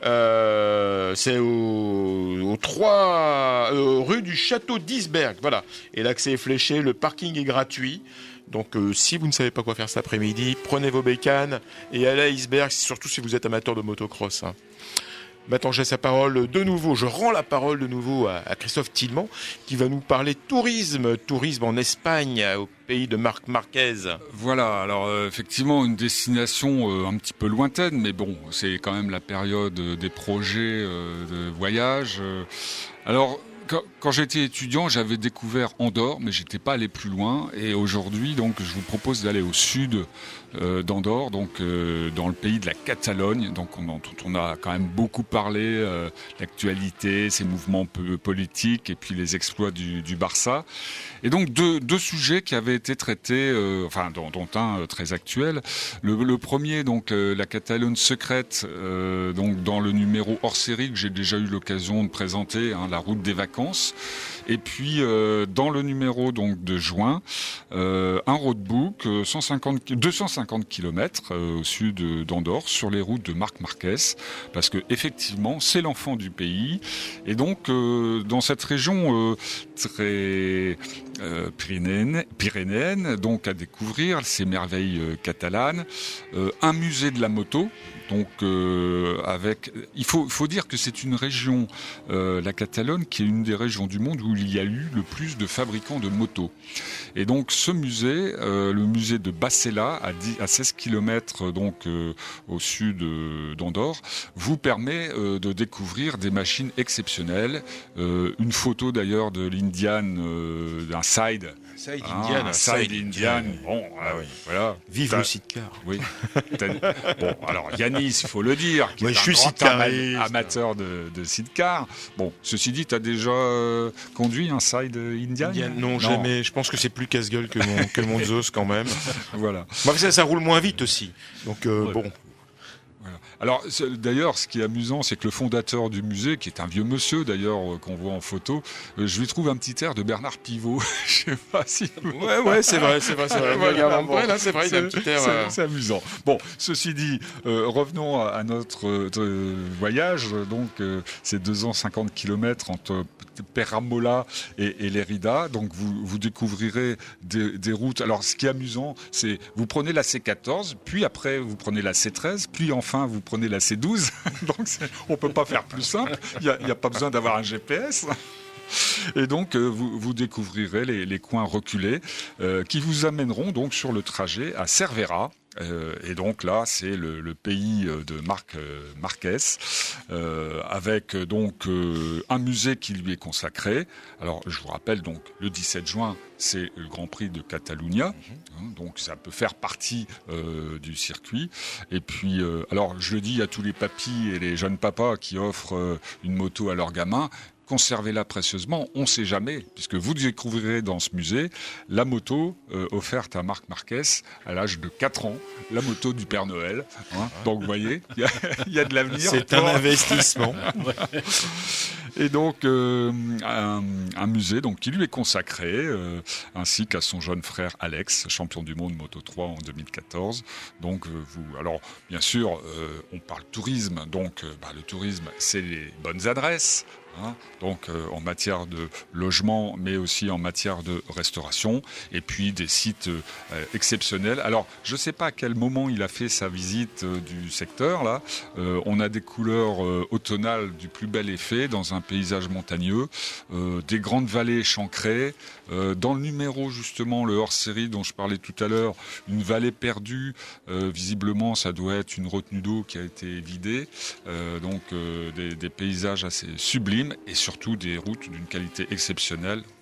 Euh, c'est au, au trois euh, rue du Château d'Isberg, voilà. Et l'accès est fléché, le parking est gratuit. Donc euh, si vous ne savez pas quoi faire cet après-midi, prenez vos bécanes et allez à Isberg, surtout si vous êtes amateur de motocross. Hein. Maintenant, j'ai sa parole de nouveau. Je rends la parole de nouveau à, à Christophe Tillemand, qui va nous parler tourisme, tourisme en Espagne, au pays de Marc Marquez. Voilà. Alors euh, effectivement, une destination euh, un petit peu lointaine, mais bon, c'est quand même la période euh, des projets euh, de voyage. Euh. Alors. Quand, quand j'étais étudiant, j'avais découvert Andorre, mais j'étais pas allé plus loin. Et aujourd'hui, donc, je vous propose d'aller au sud euh, d'Andorre, donc euh, dans le pays de la Catalogne, donc on, dont on a quand même beaucoup parlé, euh, l'actualité, ses mouvements peu, politiques, et puis les exploits du, du Barça. Et donc deux, deux sujets qui avaient été traités, euh, enfin dont, dont un euh, très actuel. Le, le premier, donc euh, la Catalogne secrète, euh, donc dans le numéro hors série que j'ai déjà eu l'occasion de présenter, hein, la route des vacances. Et puis euh, dans le numéro donc de juin, euh, un roadbook euh, cent cinquante, deux cent cinquante kilomètres euh, au sud d'Andorre sur les routes de Marc Marquez, parce que effectivement c'est l'enfant du pays. Et donc euh, dans cette région euh, très euh, pyrénéenne, pyrénéenne, donc à découvrir ces merveilles euh, catalanes, euh, un musée de la moto. Donc, euh, avec, il faut, faut dire que c'est une région, euh, la Catalogne, qui est une des régions du monde où il y a eu le plus de fabricants de motos. Et donc, ce musée, euh, le musée de Bassella, à, dix, à seize kilomètres donc euh, au sud euh, d'Andorre, vous permet euh, de découvrir des machines exceptionnelles. Euh, une photo d'ailleurs de l'Indian, euh, d'un side. Side ah, Indian, un side, side Indian. Indian. Bon, ah, oui. Voilà. Vive T'as... le sidecar. Oui. Bon, alors Yanis, il faut le dire, qui ouais, est je un suis grand ama- amateur de, de sidecar. Bon, ceci dit, tu as déjà euh, conduit un side Indian, Indian non, non, jamais. Je pense que c'est plus casse-gueule que mon, que mon Zeus quand même. Voilà. Moi, ça, ça roule moins vite aussi. Donc euh, ouais. bon. Voilà. Alors d'ailleurs, ce qui est amusant, c'est que le fondateur du musée, qui est un vieux monsieur d'ailleurs qu'on voit en photo, euh, je lui trouve un petit air de Bernard Pivot. Je sais pas si. Vous... Ouais, ouais, c'est vrai, c'est vrai, c'est vrai. Voilà, bon, ouais, là, c'est vrai, il a un petit air. C'est, euh... c'est amusant. Bon, ceci dit, euh, revenons à, à notre euh, voyage. Donc, euh, c'est deux cent cinquante kilomètres entre Peramola et, et Lérida. Donc, vous, vous découvrirez des, des routes. Alors, ce qui est amusant, c'est vous prenez la C quatorze, puis après vous prenez la C treize, puis enfin vous prenez la C douze. Donc, c'est, on peut pas faire plus simple. Il n'y a, y a pas besoin d'avoir un G P S. Et donc, euh, vous, vous découvrirez les, les coins reculés euh, qui vous amèneront donc sur le trajet à Cervera. Euh, et donc là, c'est le, le pays de Marc euh, Marquez, euh, avec donc euh, un musée qui lui est consacré. Alors, je vous rappelle donc le dix-sept juin, c'est le Grand Prix de Catalunya, hein, donc ça peut faire partie euh, du circuit. Et puis, euh, alors je le dis à tous les papis et les jeunes papas qui offrent euh, une moto à leurs gamins. Conservez-la précieusement, on ne sait jamais, puisque vous découvrirez dans ce musée la moto euh, offerte à Marc Marquez à l'âge de quatre ans, la moto du Père Noël. Hein. Donc vous voyez, il y, y a de l'avenir. C'est pour... un investissement. Et donc euh, un, un musée donc, qui lui est consacré, euh, ainsi qu'à son jeune frère Alex, champion du monde Moto trois en deux mille quatorze. Donc euh, vous, alors bien sûr, euh, on parle tourisme, donc euh, bah, le tourisme, c'est les bonnes adresses. Hein, donc euh, en matière de logement, mais aussi en matière de restauration, et puis des sites euh, exceptionnels. Alors, je ne sais pas à quel moment il a fait sa visite euh, du secteur, là. Euh, on a des couleurs euh, automnales du plus bel effet dans un paysage montagneux, euh, des grandes vallées chancrées. Euh, dans le numéro, justement, le hors-série dont je parlais tout à l'heure, une vallée perdue. Euh, visiblement, ça doit être une retenue d'eau qui a été vidée. Euh, donc, euh, des, des paysages assez sublimes. Et surtout des routes d'une qualité exceptionnelle. Enfin,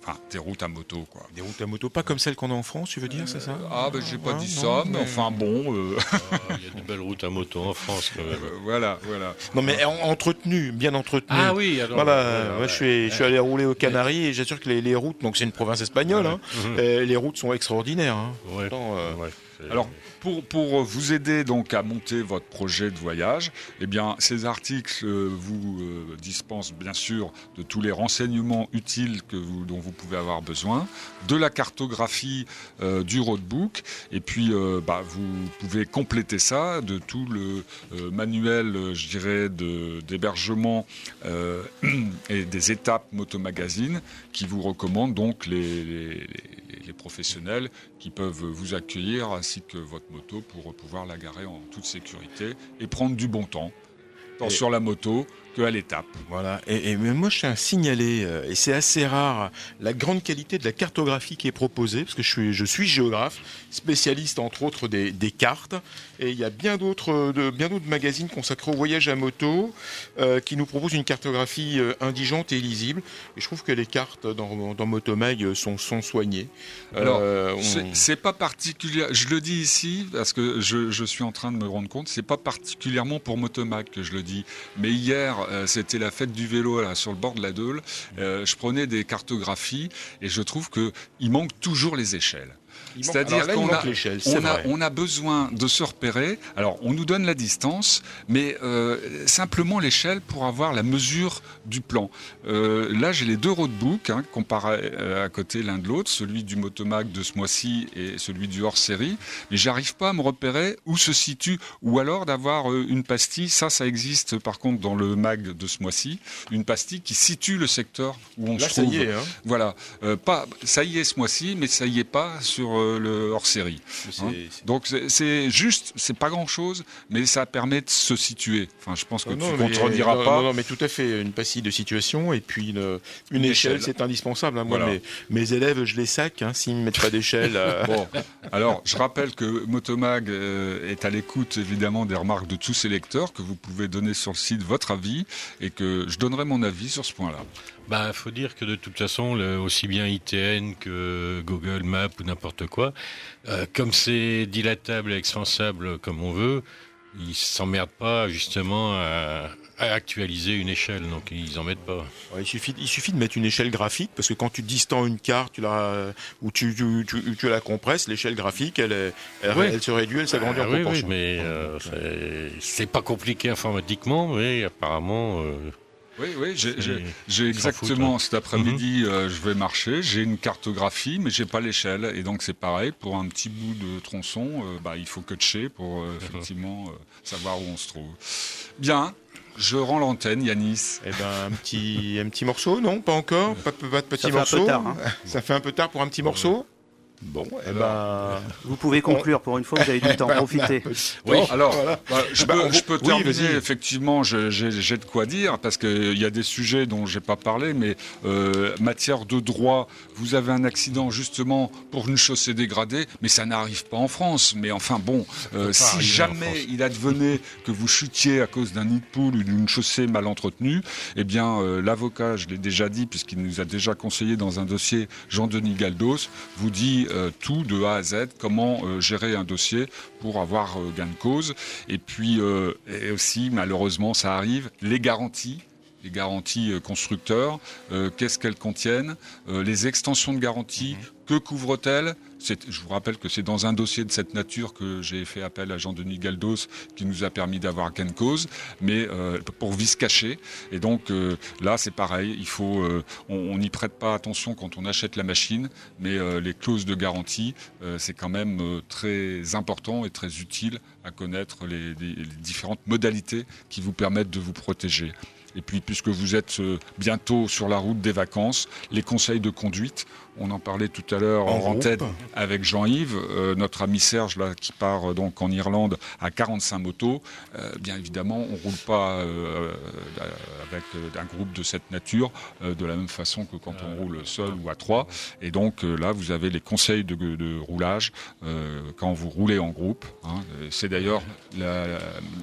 enfin, des routes à moto, quoi. Des routes à moto, pas comme celles qu'on a en France, tu veux dire, c'est ça? Ah, ben j'ai pas Ah, dit non, ça, mais mais- enfin bon. euh, Ah, il y a de belles routes à moto en France quand même. euh, voilà, voilà. Non, mais en- entretenu, bien entretenu. Ah oui, alors. Voilà, ouais, moi ouais, je suis, je suis allé rouler aux Canaries et j'assure que les, les routes, donc c'est une province espagnole, hein, Mhm. euh, les routes sont extraordinaires. Hein. Ouais, Pourtant, euh, ouais, c'est- Alors, pour, pour vous aider donc à monter votre projet de voyage, eh bien, ces articles euh, vous euh, dispensent bien sûr de tous les renseignements utiles que vous, dont vous pouvez avoir besoin, de la cartographie euh, du roadbook, et puis euh, bah, vous pouvez compléter ça de tout le euh, manuel, euh, je dirais, de, d'hébergement euh, et des étapes Motomagazine qui vous recommandent donc les, les, les professionnels qui peuvent vous accueillir ainsi que votre moto pour pouvoir la garer en toute sécurité et prendre du bon temps, tant Et- sur la moto qu'à l'étape. Voilà, et, et mais moi je tiens à signaler, euh, et c'est assez rare, la grande qualité de la cartographie qui est proposée, parce que je suis, je suis géographe, spécialiste entre autres des, des cartes, et il y a bien d'autres, de, bien d'autres magazines consacrés au voyage à moto euh, qui nous proposent une cartographie euh, indigente et lisible, et je trouve que les cartes dans, dans Motomag sont, sont soignées. Alors, Euh, on- C'est- C'est pas particulier. Je le dis ici parce que je, je suis en train de me rendre compte. C'est pas particulièrement pour Motomag que je le dis. Mais hier, euh, c'était la fête du vélo là, sur le bord de la Deule. Euh, je prenais des cartographies et je trouve que il manque toujours les échelles. il manque- C'est-à-dire alors là, il qu'on manque a, l'échelle, c'est on, a, vrai. on a besoin de se repérer. Alors, on nous donne la distance, mais euh, simplement l'échelle pour avoir la mesure du plan. Euh, là, j'ai les deux roadbooks hein, comparés euh, à côté l'un de l'autre, celui du Motomag de ce mois-ci et celui du hors-série, mais j'arrive pas à me repérer où se situe, ou alors d'avoir euh, une pastille, ça, ça existe par contre dans le mag de ce mois-ci, une pastille qui situe le secteur où on Là, se ça trouve. y est, hein. Voilà, Euh, pas, ça y est ce mois-ci, mais ça y est pas sur euh, le hors-série. C'est- Hein. c'est- Donc c'est- c'est juste, c'est pas grand-chose, mais ça permet de se situer. Enfin, je pense que Oh tu non, ne mais- contrediras non, pas. Non, non, mais tout à fait, une pastille de situation et puis une, une, Une échelle, échelle. c'est indispensable. hein. Moi, Voilà. mes, mes élèves, je les sac hein, s'ils ne mettent pas d'échelle. euh, Bon, alors je rappelle que Motomag euh, est à l'écoute évidemment des remarques de tous ces lecteurs, que vous pouvez donner sur le site votre avis et que je donnerai mon avis sur ce point-là. Bah, faut dire que de toute façon, le- aussi bien I T N que Google Maps ou n'importe quoi, euh, comme c'est dilatable et expansable comme on veut, ils s'emmerdent pas justement à, à actualiser une échelle, donc ils en mettent pas. ouais, il, suffit, il suffit de mettre une échelle graphique parce que quand tu distends une carte tu la, ou tu, tu, tu, tu la compresses, l'échelle graphique, elle, est- elle, Oui. elle se réduit, elle s'agrandit Ah, en oui, oui, proportion. mais euh, c'est- c'est pas compliqué informatiquement, mais apparemment. euh, Oui, oui, j'ai- C'est- j'ai j'ai ils s'en exactement foutent, cet après-midi, euh, je vais marcher, j'ai une cartographie, mais j'ai pas l'échelle, et donc c'est pareil pour un petit bout de tronçon, euh, bah, il faut coacher pour euh, effectivement euh, savoir où on se trouve. Bien, je rends l'antenne, Yanis. Eh ben, un petit, un petit morceau, non? Pas encore? Pas, pas de petit Ça fait un peu morceau? tard, hein. Ça fait un peu tard pour un petit morceau? Bon, eh ben... Vous pouvez conclure pour une fois, vous avez du temps, profitez. Oui, Alors, voilà. bah, je, Bah, peux, on- je peux oui, terminer, vas-y. effectivement, je- j'ai j'ai de quoi dire, parce qu'il y a des sujets dont j'ai pas parlé, mais euh, matière de droit, vous avez un accident justement pour une chaussée dégradée, mais ça n'arrive pas en France. Mais enfin bon, euh, pas si arriver en jamais France. il advenait que vous chutiez à cause d'un nid de poule ou d'une chaussée mal entretenue, eh bien euh, l'avocat, je l'ai déjà dit, puisqu'il nous a déjà conseillé dans un dossier, Jean-Denis Galdos, vous dit euh, tout de A à Z, comment euh, gérer un dossier pour avoir euh, gain de cause. Et puis euh, et aussi, malheureusement, ça arrive, les garanties. Les garanties euh, constructeurs, euh, qu'est-ce qu'elles contiennent, euh, les extensions de garantie, que couvrent-elles? C'est- Je vous rappelle que c'est dans un dossier de cette nature que j'ai fait appel à Jean-Denis Galdos qui nous a permis d'avoir gain de cause, mais euh, pour vice caché. Et donc euh, là, c'est pareil, il faut, euh, on n'y prête pas attention quand on achète la machine, mais euh, les clauses de garantie, euh, c'est quand même euh, très important et très utile à connaître les, les- les différentes modalités qui vous permettent de vous protéger. Et puis, puisque vous êtes euh, bientôt sur la route des vacances, les conseils de conduite, on en parlait tout à l'heure en, En groupe. tête avec Jean-Yves, euh, notre ami Serge là, qui part euh, donc en Irlande à quarante-cinq motos. Euh, bien évidemment, on roule pas euh, euh, avec euh, un groupe de cette nature euh, de la même façon que quand on roule seul ou à trois. Et donc euh, là, vous avez les conseils de, de roulage euh, quand vous roulez en groupe. Hein. C'est d'ailleurs la-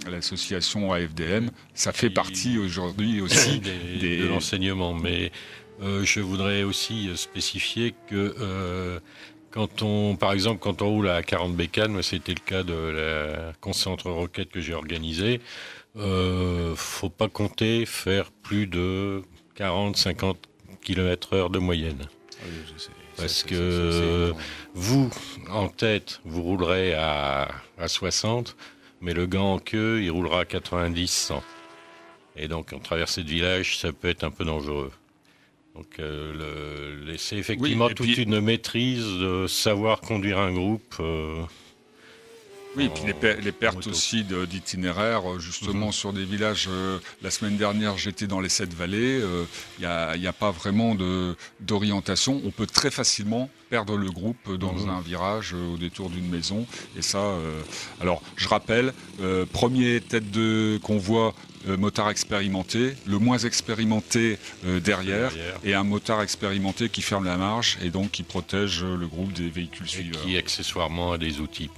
l'association A F D M. Ça fait partie aujourd'hui aussi des- des- de l'enseignement. Mais Euh, je voudrais aussi spécifier que euh, quand on, par exemple, quand on roule à quarante bécanes, moi, c'était le cas de la Concentre Roquette que j'ai organisée, euh, faut pas compter faire plus de quarante à cinquante kilomètres heure de moyenne. Oui, je sais. Parce C'est- que c'est- c'est- c'est- vous, en tête, vous roulerez à, à soixante, mais le gars en queue, il roulera à quatre-vingt-dix, cent. Et donc, en traversée de village, ça peut être un peu dangereux. Donc, euh, le, c'est effectivement Oui, et toute puis- une maîtrise de savoir conduire un groupe. Euh, Oui, et puis les, per- les pertes moto. aussi de- d'itinéraires, euh, justement Mhm. sur des villages. euh, la semaine dernière, j'étais dans les Sept Vallées. Il n'y a, y a pas vraiment de- d'orientation. On peut très facilement perdre le groupe dans Mhm. un virage euh, au détour d'une maison. Et ça, euh, alors je rappelle, euh, premier tête de convoi, euh, motard expérimenté, le moins expérimenté euh, derrière, derrière. et un motard expérimenté qui ferme la marche et donc qui protège euh, le groupe des véhicules et suiveurs. qui, accessoirement, a des outils.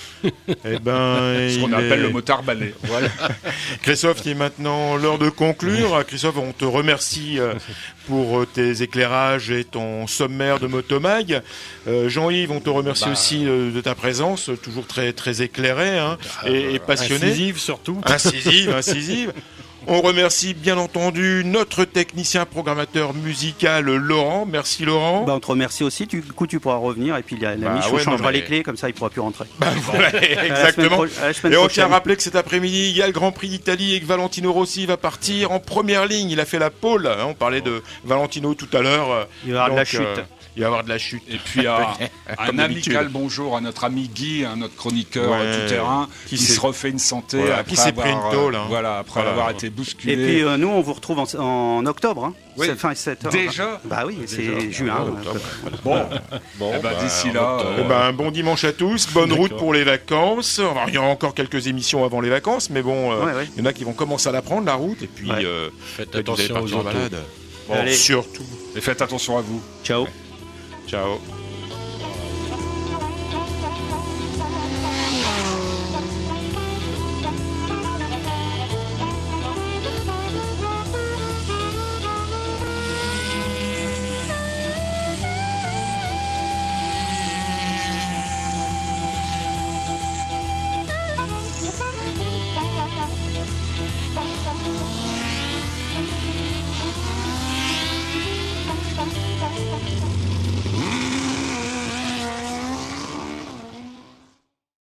Eh ben, Ce qu'on il appelle est- le motard balai. Voilà. Christophe, il est maintenant l'heure de conclure. Christophe, on te remercie euh, pour euh, tes éclairages et ton sommaire de Motomag. Euh, Jean-Yves, on te remercie Bah, aussi euh, de ta présence, toujours très très éclairé hein, et, et passionné. Incisive surtout. Incisive, incisive. On remercie bien entendu notre technicien programmateur musical Laurent. Merci Laurent. Bah, on te remercie aussi. Du coup, tu pourras revenir et puis la, la Bah Michou ouais, non, changera mais- les clés, comme ça il pourra plus rentrer. Voilà, À la semaine exactement. pro- à la semaine Et on tient prochaine. à rappeler que cet après-midi, il y a le Grand Prix d'Italie et que Valentino Rossi va partir en première ligne. Il a fait la pole. hein. On parlait de Valentino tout à l'heure. Il va y avoir de la Donc, chute. euh, il va y avoir de la chute. Et puis un, un Comme amical d'habitude. bonjour à notre ami Guy, hein, notre chroniqueur Ouais. euh, tout-terrain, Qui qui, s'est- se refait une santé Voilà, après qui s'est pris avoir, une tôle, hein. euh, voilà, après Voilà. avoir été bousculé. Et puis euh, nous, on vous retrouve en, en octobre. Hein. Oui. C'est fin sept heures. Déjà Bah oui, c'est Déjà. juin. Ah, euh, Bon, Bon, eh ben, bah, d'ici en là, octobre. Eh ben, un bon dimanche à tous. Bonne D'accord. route pour les vacances. Enfin, il y a encore quelques émissions avant les vacances, mais bon, euh, Ouais, ouais. il y en a qui vont commencer à la prendre, la route. Et puis, Ouais. euh, Faites peut-être vous allez attention aux partir en autos. balade. Bon, Allez. surtout. et faites attention à vous. Ciao. Ciao.